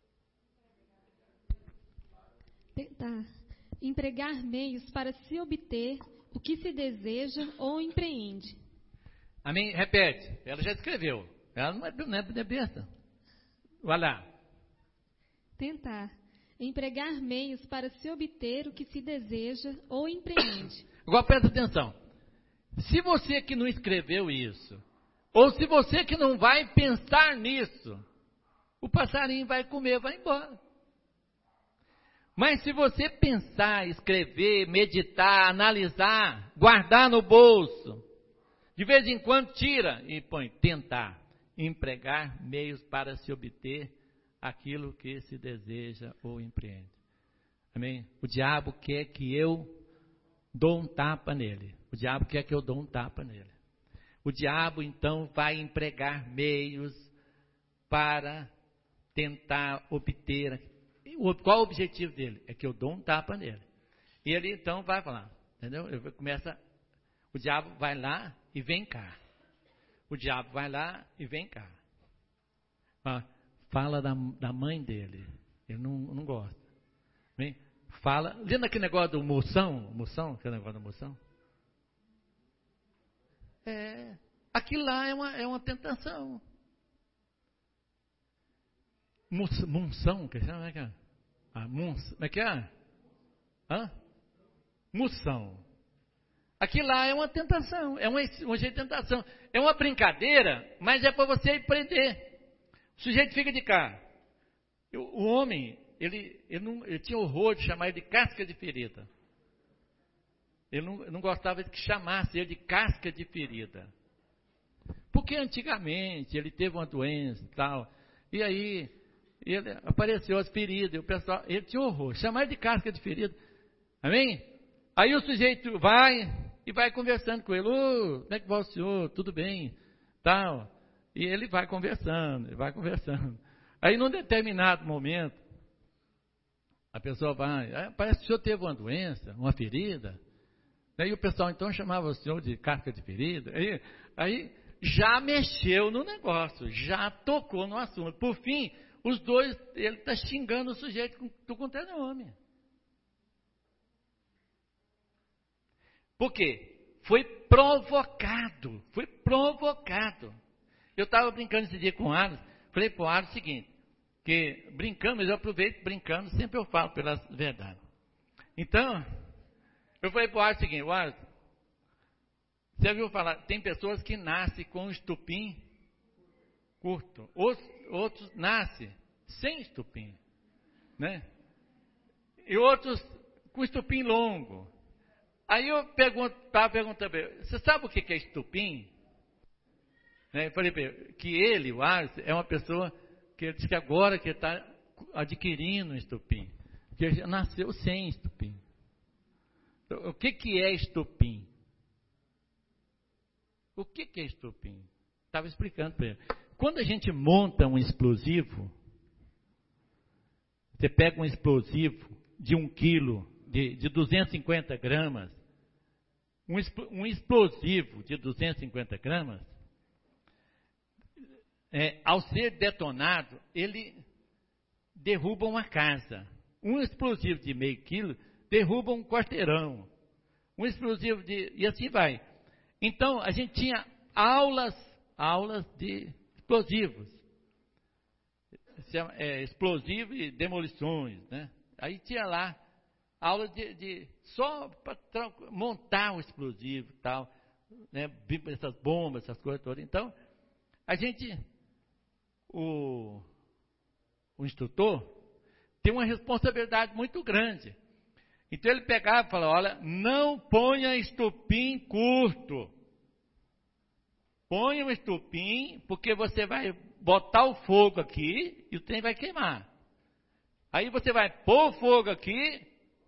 S2: Tentar. Empregar meios para se obter o que se deseja ou empreende.
S1: Amém? Repete. Ela já escreveu. Ela não é besta. Vai lá.
S2: Tentar. Empregar meios para se obter o que se deseja ou empreende.
S1: Agora presta atenção. Se você que não escreveu isso, ou se você que não vai pensar nisso, o passarinho vai comer, vai embora. Mas se você pensar, escrever, meditar, analisar, guardar no bolso, de vez em quando tira e põe, tentar, empregar meios para se obter aquilo que se deseja ou empreende. Amém? O diabo quer que eu dou um tapa nele. O diabo quer que eu dou um tapa nele. O diabo então vai empregar meios para tentar obter. Qual o objetivo dele? É que eu dou um tapa nele. E ele então vai falar, entendeu? O diabo vai lá e vem cá. O diabo vai lá e vem cá. Fala da mãe dele. Ele não gosta. Bem, fala. Lembra aquele negócio do moção? Aquele negócio da moção? Aquilo lá é uma tentação. Munção, que chama, como é que é? Moção. Aquilo lá é uma tentação, é um jeito de tentação. É uma brincadeira, mas é para você aprender. O sujeito fica de cá. O homem, ele tinha horror de chamar ele de casca de ferida. Ele não gostava de que chamasse ele de casca de ferida. Porque antigamente ele teve uma doença e tal. E aí ele apareceu as feridas. E o pessoal, ele tinha horror. Chamar ele de casca de ferida. Amém? Aí o sujeito vai e vai conversando com ele. Como é que vai o senhor? Tudo bem? Tal. E ele vai conversando. Aí num determinado momento, a pessoa vai. Parece que o senhor teve uma doença, uma ferida. Aí o pessoal então chamava o senhor de casca de ferida. Aí já mexeu no negócio, já tocou no assunto. Por fim, os dois, ele está xingando o sujeito com teu nome. Por quê? Foi provocado. Eu estava brincando esse dia com o Aros, falei para o Aros o seguinte, que brincando, mas eu aproveito brincando, sempre eu falo pela verdade. Então, eu falei para o Aros o seguinte, Aros, você ouviu falar, tem pessoas que nascem com estupim curto, outros nascem sem estupim, né? E outros com estupim longo. Aí eu estava perguntando para ele, você sabe o que é estupim? Eu falei para ele, que ele, o Aros, é uma pessoa que ele diz que agora que está adquirindo estupim, que ele já nasceu sem estupim. Então, o que é estupim? O que é estupim? Estava explicando para ele. Quando a gente monta um explosivo, você pega um explosivo de 1 quilo, de 250 gramas, um explosivo de 250 gramas, ao ser detonado, ele derruba uma casa. Um explosivo de meio quilo derruba um quarteirão. Um explosivo e assim vai. Então, a gente tinha aulas de explosivos. Explosivo e demolições, né? Aí tinha lá aula só para montar um explosivo e tal, né? Essas bombas, essas coisas todas. Então, a gente, o instrutor, tem uma responsabilidade muito grande. Então ele pegava e falava, olha, não ponha estupim curto. Ponha um estupim, porque você vai botar o fogo aqui e o trem vai queimar. Aí você vai pôr o fogo aqui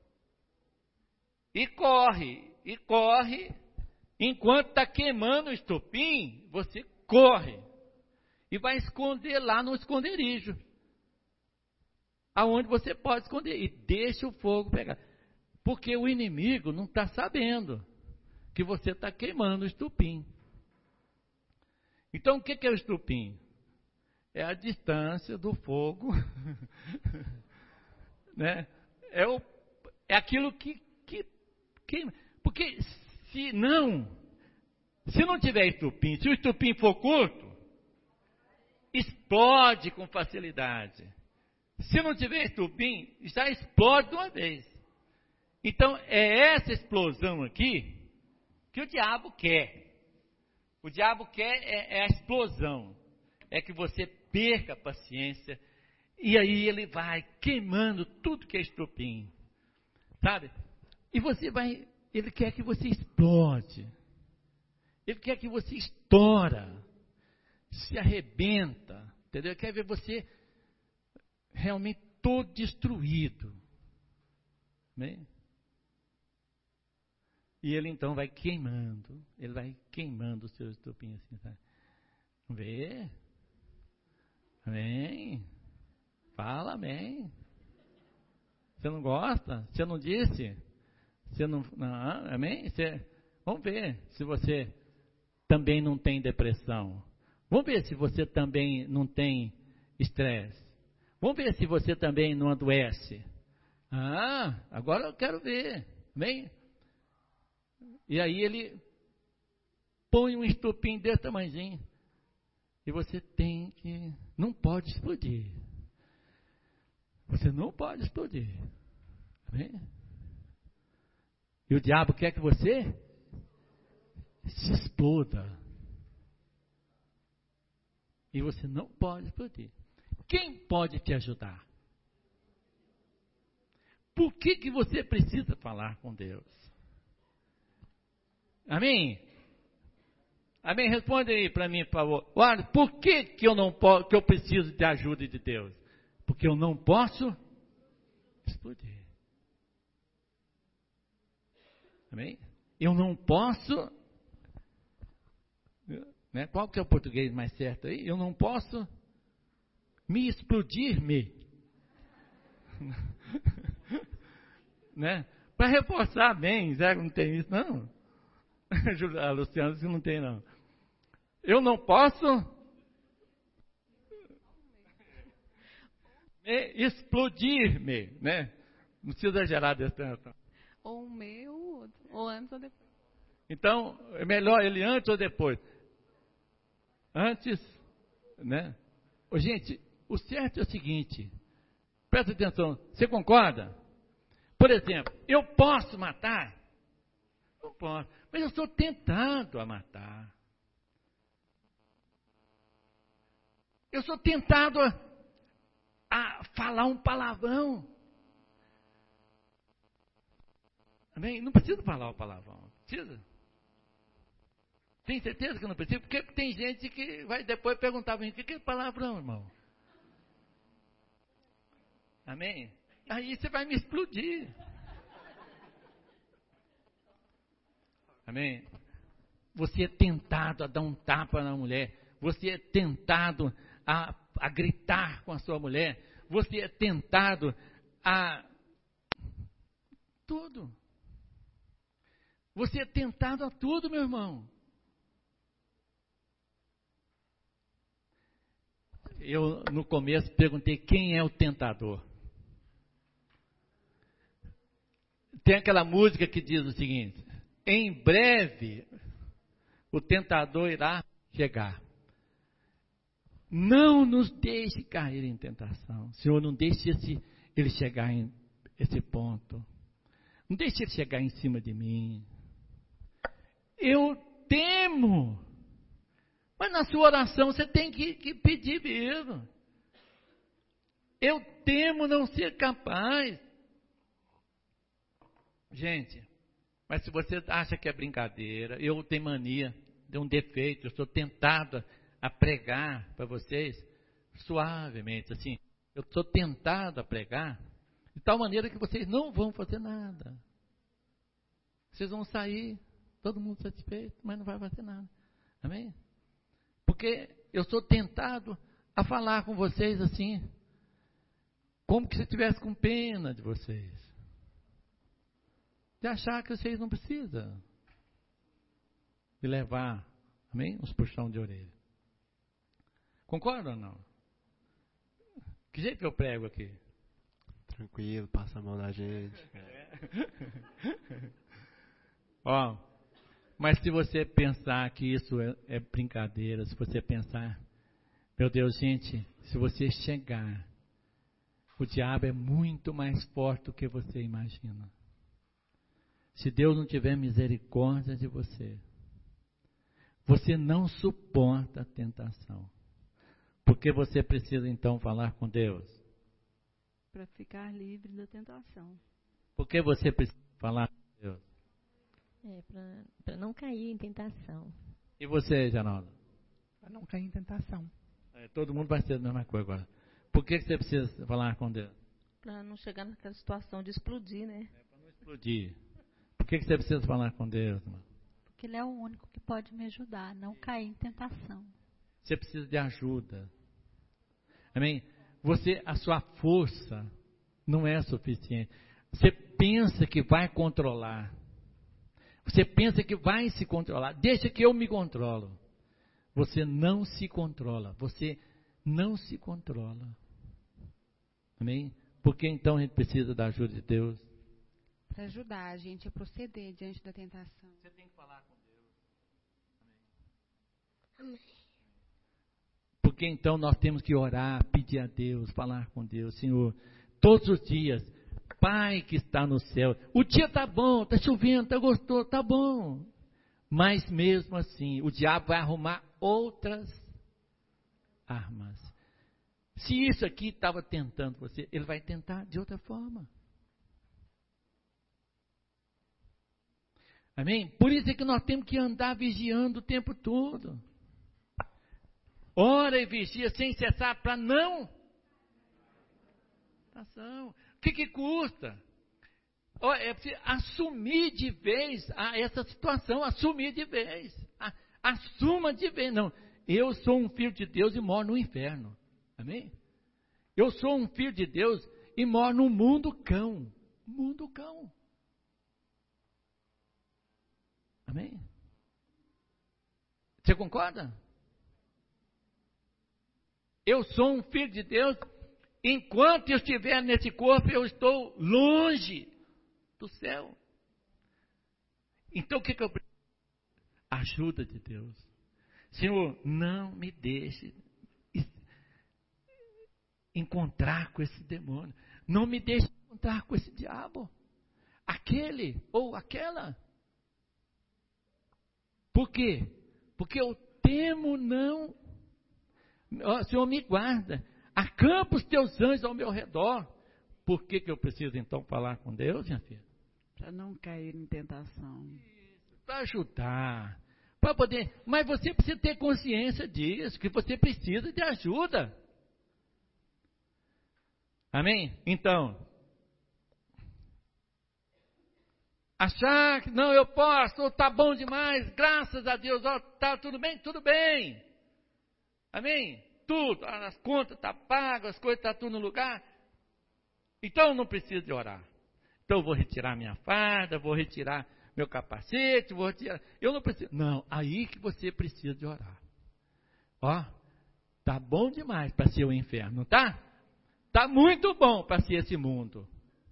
S1: e corre. Enquanto está queimando o estupim, você corre. E vai esconder lá no esconderijo. Aonde você pode esconder. E deixa o fogo pegar. Porque o inimigo não está sabendo que você está queimando o estupim. Então, o que é o estupim? É a distância do fogo, né? É aquilo que queima. Porque, se não, Se não tiver estupim, se o estupim for curto, explode com facilidade. Se não tiver estupim, já explode de uma vez. Então, é essa explosão aqui que o diabo quer. O diabo quer é a explosão. É que você perca a paciência e aí ele vai queimando tudo que é estupim. Sabe? E ele quer que você explode. Ele quer que você estoura, se arrebenta, entendeu? Ele quer ver você realmente todo destruído. Né? E ele então vai queimando, ele vai queimando o seu estupim assim, sabe? Vê? Amém? Fala amém. Você não gosta? Você não disse? Você não amém? Vamos ver se você também não tem depressão. Vamos ver se você também não tem estresse. Vamos ver se você também não adoece. Agora eu quero ver. Amém? E aí ele põe um estupim desse tamanhozinho. E você não pode explodir. Você não pode explodir. Amém? E o diabo quer que você se exploda. E você não pode explodir. Quem pode te ajudar? Por que você precisa falar com Deus? Amém? Amém? Responde aí para mim, por favor. Olha, por que eu não posso, que eu preciso de ajuda de Deus? Porque eu não posso explodir. Amém? Eu não posso, né? Qual que é o português mais certo aí? Eu não posso me explodir-me. Né? Para reforçar bem, Zé, não tem isso não. A Luciana disse que não tem não. Eu não posso explodir-me, né? Não precisa exagerar desse tanto.
S4: Ou um meio ou o outro. Ou antes ou depois.
S1: Então, é melhor ele antes ou depois? Antes, né? Gente, o certo é o seguinte. Presta atenção. Você concorda? Por exemplo, eu posso matar? Não posso. Mas eu sou tentado a matar. Eu sou tentado a falar um palavrão. Amém? Não preciso falar o palavrão. Precisa? Tem certeza que não precisa? Porque tem gente que vai depois perguntar para mim, o que é palavrão, irmão? Amém? Aí você vai me explodir. Amém? Você é tentado a dar um tapa na mulher. Você é tentado a gritar com a sua mulher. Você é tentado a tudo. Você é tentado a tudo, meu irmão. Eu, no começo, perguntei quem é o tentador. Tem aquela música que diz o seguinte: em breve o tentador irá chegar. Não nos deixe cair em tentação. Senhor, não deixe ele chegar em esse ponto. Não deixe ele chegar em cima de mim. Eu temo. Mas na sua oração você tem que pedir mesmo. Eu temo não ser capaz. Gente, mas se você acha que é brincadeira, eu tenho mania, de um defeito, eu sou tentado a pregar para vocês, suavemente, assim, eu sou tentado a pregar, de tal maneira que vocês não vão fazer nada. Vocês vão sair, todo mundo satisfeito, mas não vai fazer nada. Amém? Porque eu sou tentado a falar com vocês assim, como que se estivesse com pena de vocês. De achar que vocês não precisam de levar, amém? Uns puxão de orelha. Concorda ou não? Que jeito que eu prego aqui?
S3: Tranquilo, passa a mão na gente.
S1: Ó, Mas se você pensar que isso é brincadeira, se você pensar, meu Deus, gente, se você chegar, o diabo é muito mais forte do que você imagina. Se Deus não tiver misericórdia de você, você não suporta a tentação. Porque você precisa então falar com Deus?
S9: Para ficar livre da tentação.
S1: Por que você precisa falar com Deus?
S10: Para não cair em tentação.
S1: E você, Geraldo?
S11: Para não cair em tentação.
S1: Todo mundo vai ser a mesma coisa agora. Por que você precisa falar com Deus?
S6: Para não chegar naquela situação de explodir, né?
S1: Para não explodir. Por que você precisa falar com Deus, irmão?
S8: Porque Ele é o único que pode me ajudar a não cair em tentação.
S1: Você precisa de ajuda. Amém? A sua força não é suficiente. Você pensa que vai controlar. Você pensa que vai se controlar. Deixa que eu me controlo. Você não se controla. Você não se controla. Amém? Por que então a gente precisa da ajuda de Deus?
S4: Para ajudar a gente a proceder diante da tentação.
S1: Você tem que falar com Deus.
S12: Amém.
S1: Porque então nós temos que orar, pedir a Deus, falar com Deus. Senhor, todos os dias, Pai que está no céu, o dia está bom, está chovendo, está gostoso, está bom. Mas mesmo assim, o diabo vai arrumar outras armas. Se isso aqui estava tentando você, ele vai tentar de outra forma. Amém? Por isso é que nós temos que andar vigiando o tempo todo. Ora e vigia sem cessar para não. O que custa? É preciso assumir de vez essa situação, assumir de vez. Assuma de vez. Não, eu sou um filho de Deus e moro no inferno. Amém? Eu sou um filho de Deus e moro no mundo cão. Mundo cão. Amém? Você concorda? Eu sou um filho de Deus, enquanto eu estiver nesse corpo, eu estou longe do céu. Então o que eu preciso? Ajuda de Deus. Senhor, não me deixe encontrar com esse demônio. Não me deixe encontrar com esse diabo. Aquele ou aquela. Por quê? Porque eu temo não. Senhor, me guarda. Acampa os teus anjos ao meu redor. Por que eu preciso então falar com Deus, minha filha?
S9: Para não cair em tentação.
S1: Para ajudar. Para poder. Mas você precisa ter consciência disso, que você precisa de ajuda. Amém? Então, achar que não, eu posso, está bom demais, graças a Deus, está tudo bem? Tudo bem. Amém? Tudo, as contas estão pagas, as coisas estão tudo no lugar. Então eu não preciso de orar. Então eu vou retirar minha farda, vou retirar meu capacete, vou retirar. Eu não preciso. Não, aí que você precisa de orar. Ó, tá bom demais para ser o inferno, não tá? Tá muito bom para ser esse mundo.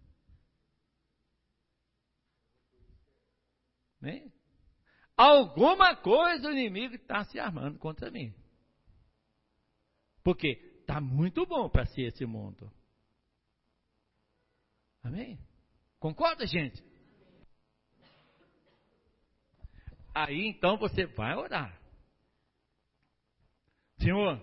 S1: Né? Alguma coisa o inimigo está se armando contra mim. Porque está muito bom para ser esse mundo. Amém? Concorda, gente? Aí então você vai orar. Senhor,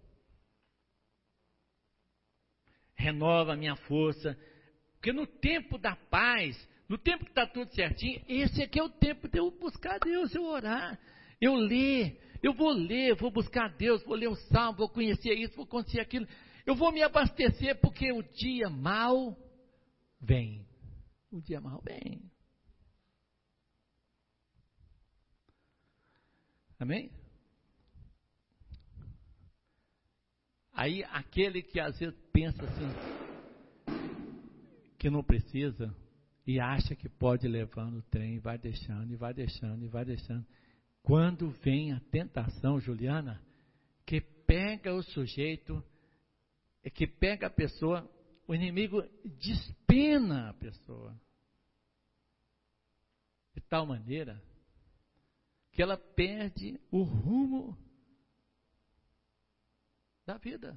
S1: renova a minha força. Porque no tempo da paz, no tempo que está tudo certinho, esse aqui é o tempo de eu buscar Deus, eu orar, eu ler, vou buscar Deus, vou ler o Salmo, vou conhecer isso, vou conhecer aquilo. Eu vou me abastecer porque o dia mau vem. O dia mau vem. Amém? Aí aquele que às vezes pensa assim, que não precisa, e acha que pode levar no trem, vai deixando, e vai deixando, e vai deixando. Quando vem a tentação, Juliana, que pega o sujeito, que pega a pessoa, o inimigo despena a pessoa. De tal maneira que ela perde o rumo da vida.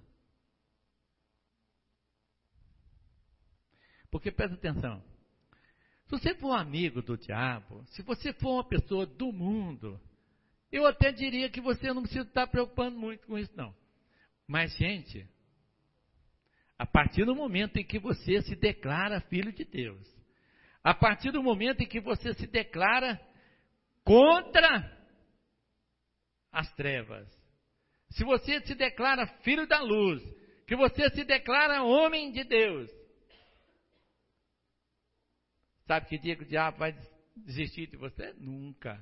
S1: Porque presta atenção, se você for amigo do diabo, se você for uma pessoa do mundo, eu até diria que você não precisa estar preocupando muito com isso, não. Mas, gente, a partir do momento em que você se declara filho de Deus, a partir do momento em que você se declara contra as trevas, se você se declara filho da luz, que você se declara homem de Deus, sabe que dia que o diabo vai desistir de você? Nunca.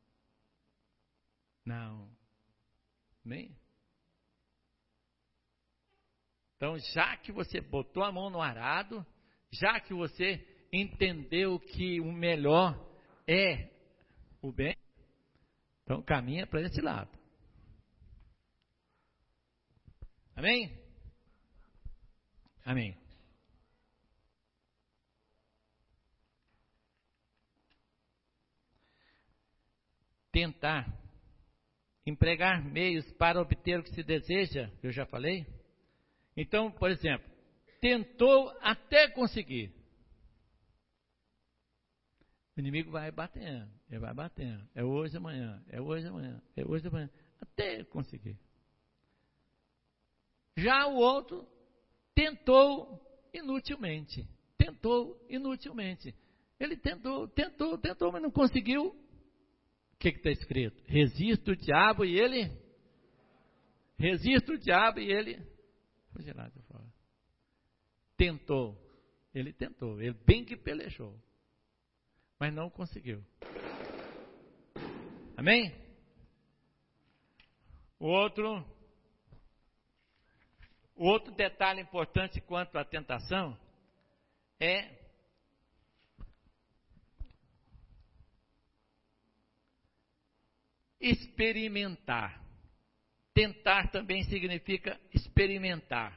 S1: Não. Nem. Então, já que você botou a mão no arado, já que você entendeu que o melhor é o bem, então caminha para esse lado. Amém? Amém. Tentar empregar meios para obter o que se deseja, eu já falei. Então, por exemplo, tentou até conseguir. O inimigo vai batendo, ele vai batendo. É hoje, amanhã, é hoje, amanhã, é hoje, amanhã, até conseguir. Já o outro tentou inutilmente. Ele tentou, mas não conseguiu. O que está escrito? Resista o diabo e ele fugirá de fora. Ele bem que pelejou, mas não conseguiu. Amém? O outro detalhe importante quanto à tentação é experimentar. Tentar também significa experimentar.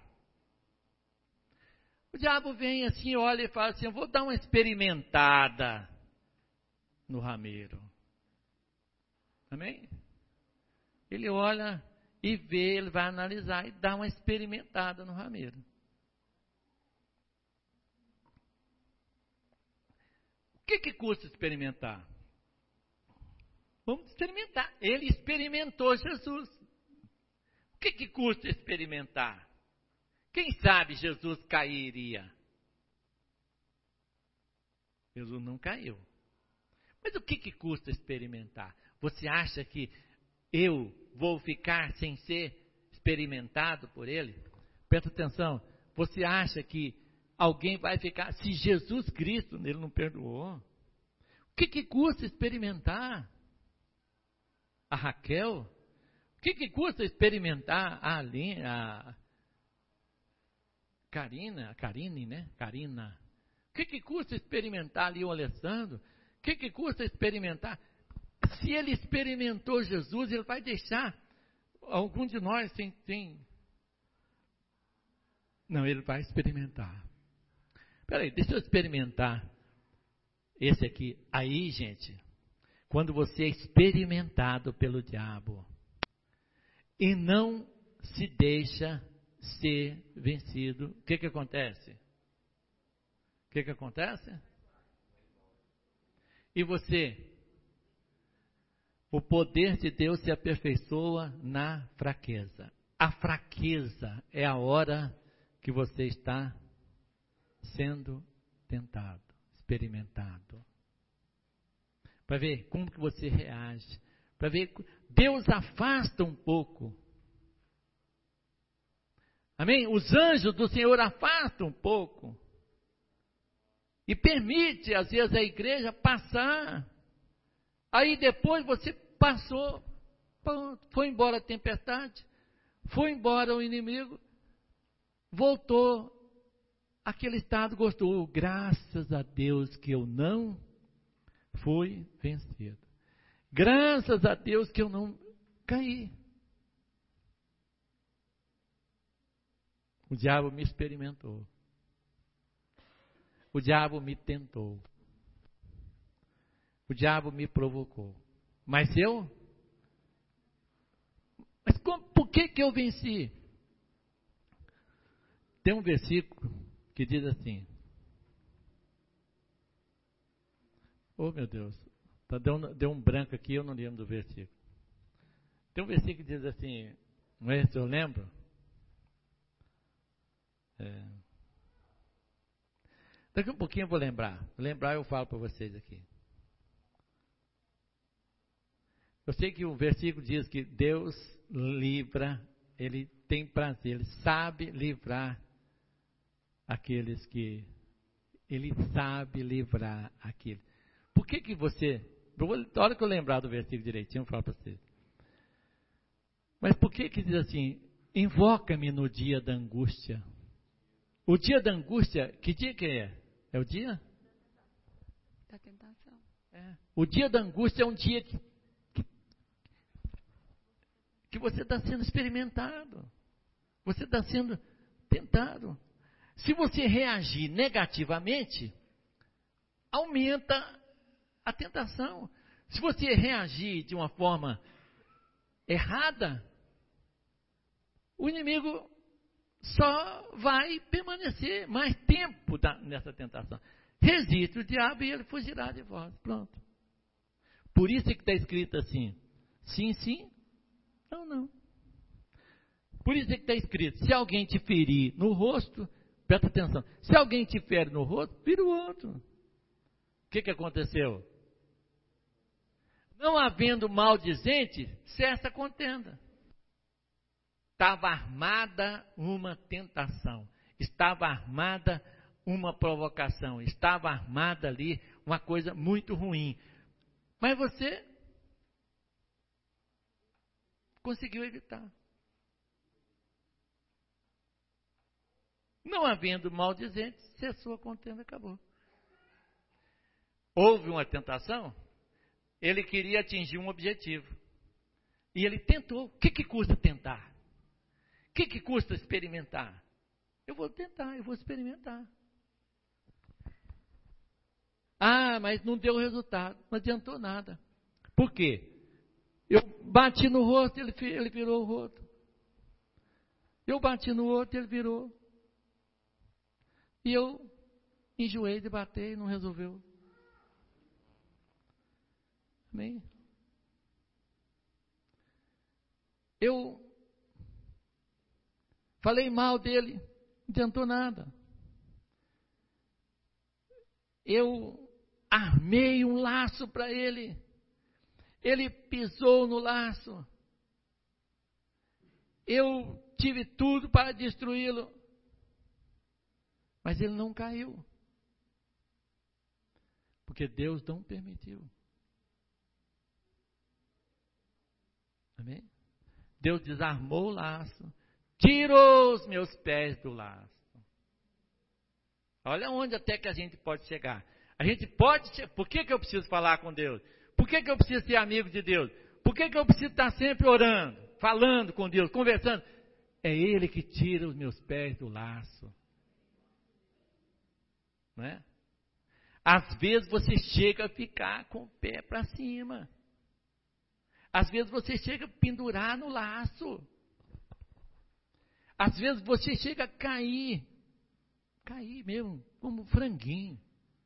S1: O diabo vem assim, olha e fala assim, eu vou dar uma experimentada no rameiro. Amém? Ele olha e vê, ele vai analisar e dá uma experimentada no rameiro. O que custa experimentar? Vamos experimentar. Ele experimentou Jesus. O que custa experimentar? Quem sabe Jesus cairia? Jesus não caiu. Mas o que custa experimentar? Você acha que eu vou ficar sem ser experimentado por ele? Presta atenção. Você acha que alguém vai ficar... Se Jesus Cristo ele não perdoou, o que custa experimentar? A Raquel? O que custa experimentar a Aline, a Karine, né? Karina. O que custa experimentar ali o Alessandro? O que custa experimentar? Se ele experimentou Jesus, ele vai deixar algum de nós sem... Não, ele vai experimentar. Peraí, deixa eu experimentar esse aqui. Aí, gente, quando você é experimentado pelo diabo e não se deixa ser vencido, o que acontece? O que acontece? E você? O poder de Deus se aperfeiçoa na fraqueza. A fraqueza é a hora que você está sendo tentado, experimentado. Para ver como que você reage. Para ver, Deus afasta um pouco. Amém? Os anjos do Senhor afastam um pouco. E permite, às vezes, a igreja passar. Aí depois você passou, foi embora a tempestade, foi embora o inimigo, voltou aquele estado gostoso. Graças a Deus que eu não fui vencido. Graças a Deus que eu não caí. O diabo me experimentou. O diabo me tentou. O diabo me provocou. Mas por que eu venci? Tem um versículo que diz assim, oh meu Deus, deu um branco aqui, eu não lembro do versículo. Tem um versículo que diz assim, não é esse, eu lembro? Daqui um pouquinho eu vou lembrar. Lembrar eu falo para vocês aqui. Eu sei que o versículo diz que Deus livra, Ele tem prazer, Ele sabe livrar aqueles que... Ele sabe livrar aqueles. Por que você... A hora que eu lembrar do versículo direitinho, eu falo para vocês. Mas por que diz assim, invoca-me no dia da angústia? O dia da angústia, que dia que é? É o dia?
S4: Da tentação.
S1: O dia da angústia é um dia que você está sendo experimentado. Você está sendo tentado. Se você reagir negativamente, aumenta a tentação. Se você reagir de uma forma errada, o inimigo só vai permanecer mais tempo nessa tentação. Resiste o diabo e ele fugirá de vós. Pronto. Por isso é que está escrito assim, sim, sim, não, não. Por isso é que está escrito, se alguém te ferir no rosto, presta atenção, se alguém te fere no rosto, vira o outro. O que aconteceu? Não havendo maldizente, cessa a contenda. Estava armada uma tentação, estava armada uma provocação, estava armada ali uma coisa muito ruim. Mas você conseguiu evitar. Não havendo maldizente, cessou a contenda, acabou. Houve uma tentação, ele queria atingir um objetivo. E ele tentou. O que custa tentar? O que custa experimentar? Eu vou tentar, eu vou experimentar. Ah, mas não deu resultado, não adiantou nada. Por quê? Eu bati no rosto, ele virou o rosto. Eu bati no outro, ele virou. E eu enjoei de bater e não resolveu. Amém? Eu falei mal dele, não adiantou nada. Eu armei um laço para ele. Ele pisou no laço. Eu tive tudo para destruí-lo. Mas ele não caiu. Porque Deus não permitiu. Amém? Deus desarmou o laço. Tirou os meus pés do laço. Olha onde até que a gente pode chegar. A gente pode... Por que eu preciso falar com Deus? Por que eu preciso ser amigo de Deus? Por que eu preciso estar sempre orando, falando com Deus, conversando? É Ele que tira os meus pés do laço. Não é? Às vezes você chega a ficar com o pé para cima. Às vezes você chega a pendurar no laço. Às vezes você chega a cair mesmo, como franguinho.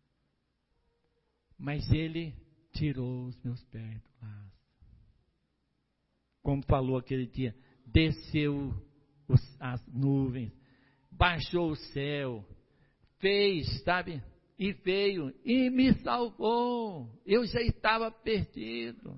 S1: Mas Ele tirou os meus pés do laço. Como falou aquele dia, desceu as nuvens, baixou o céu, fez, sabe? E veio e me salvou. Eu já estava perdido.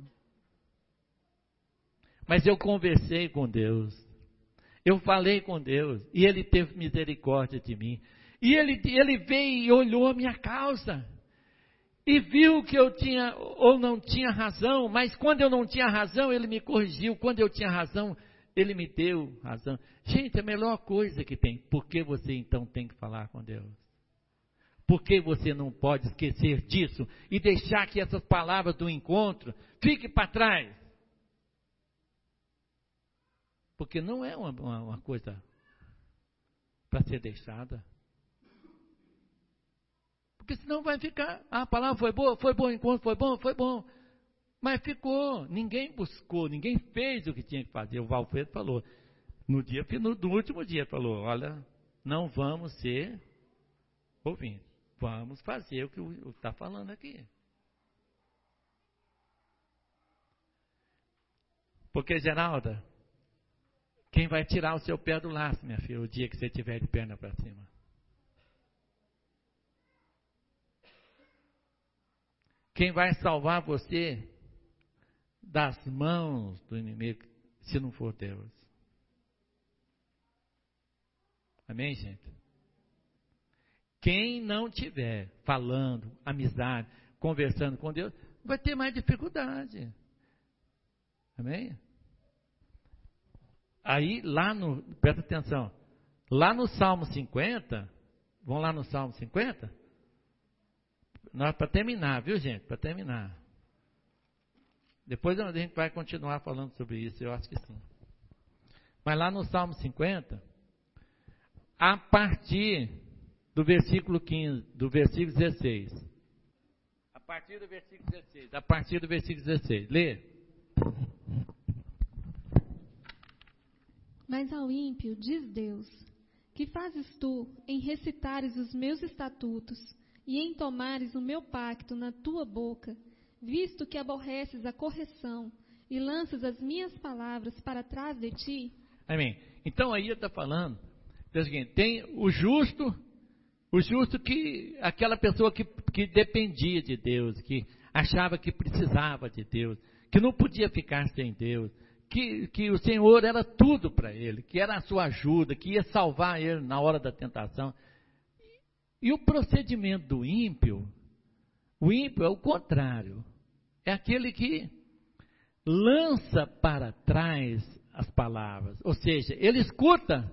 S1: Mas eu conversei com Deus. Eu falei com Deus. E Ele teve misericórdia de mim. E Ele veio e olhou a minha causa. E viu que eu tinha ou não tinha razão. Mas quando eu não tinha razão, Ele me corrigiu. Quando eu tinha razão, Ele me deu razão. Gente, a melhor coisa que tem. Por que você então tem que falar com Deus? Por que você não pode esquecer disso e deixar que essas palavras do encontro fiquem para trás? Porque não é uma coisa para ser deixada. Porque senão vai ficar, a palavra foi boa o encontro, foi bom. Mas ficou, ninguém buscou, ninguém fez o que tinha que fazer. O Valfredo falou, no último dia, falou, olha, não vamos ser ouvintes, vamos fazer o que está falando aqui. Porque, Geralda, quem vai tirar o seu pé do laço, minha filha, o dia que você estiver de perna para cima? Quem vai salvar você das mãos do inimigo, se não for Deus? Amém, gente? Quem não tiver falando, amizade, conversando com Deus, vai ter mais dificuldade. Amém? Aí, presta atenção, lá no Salmo 50, vamos lá no Salmo 50? Nós, para terminar, viu, gente? Para terminar. Depois a gente vai continuar falando sobre isso, eu acho que sim. Mas lá no Salmo 50, a partir do versículo 15, do versículo 16. A partir do versículo 16. Lê.
S2: Mas ao ímpio, diz Deus, que fazes tu em recitares os meus estatutos e em tomares o meu pacto na tua boca, visto que aborreces a correção e lanças as minhas palavras para trás de ti?
S1: Amém. Então aí está falando, tem o justo que, aquela pessoa que dependia de Deus, que achava que precisava de Deus, que não podia ficar sem Deus, que o Senhor era tudo para ele, que era a sua ajuda, que ia salvar ele na hora da tentação. E o procedimento do ímpio, o ímpio é o contrário, é aquele que lança para trás as palavras, ou seja, ele escuta,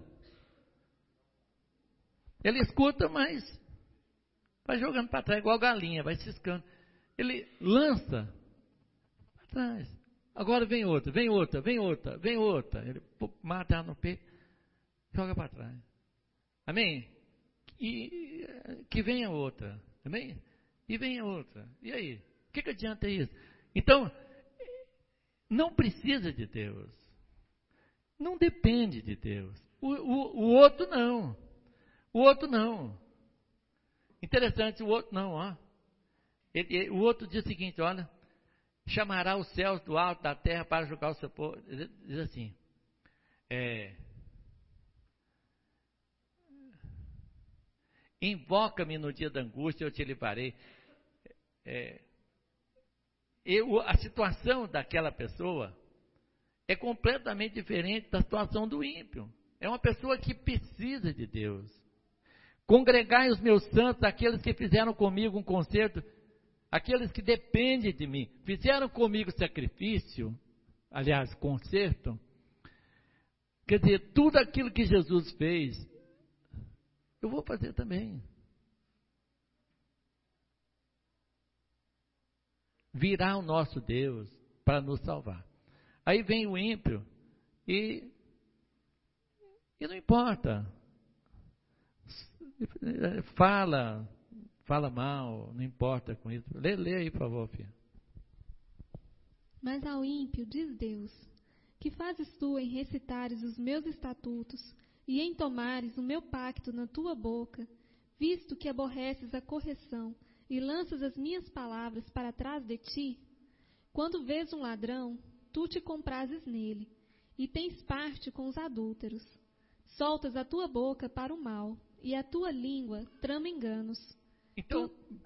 S1: mas vai jogando para trás, igual galinha, vai ciscando. Ele lança para trás. Agora vem outra. Ele mata ela no peito, joga para trás. Amém? E que venha outra. Amém? E venha outra. E aí? O que adianta isso? Então, não precisa de Deus. Não depende de Deus. O outro não. O outro não. Interessante, o outro não, ó. O outro diz o seguinte, olha, chamará os céus do alto da terra para julgar o seu povo. Diz assim, invoca-me no dia da angústia, eu te livrarei. A situação daquela pessoa é completamente diferente da situação do ímpio. É uma pessoa que precisa de Deus. Congregai os meus santos, aqueles que fizeram comigo um concerto, aqueles que dependem de mim, fizeram comigo sacrifício, aliás, concerto. Quer dizer, tudo aquilo que Jesus fez, eu vou fazer também. Virá o nosso Deus para nos salvar. Aí vem o ímpio e não importa. Fala mal, não importa com isso. Lê aí, por favor, filha.
S2: Mas ao ímpio diz Deus, que fazes tu em recitares os meus estatutos e em tomares o meu pacto na tua boca, visto que aborreces a correção e lanças as minhas palavras para trás de ti? Quando vês um ladrão, tu te comprases nele, e tens parte com os adúlteros. Soltas a tua boca para o mal, e a tua língua trama enganos.
S1: Então,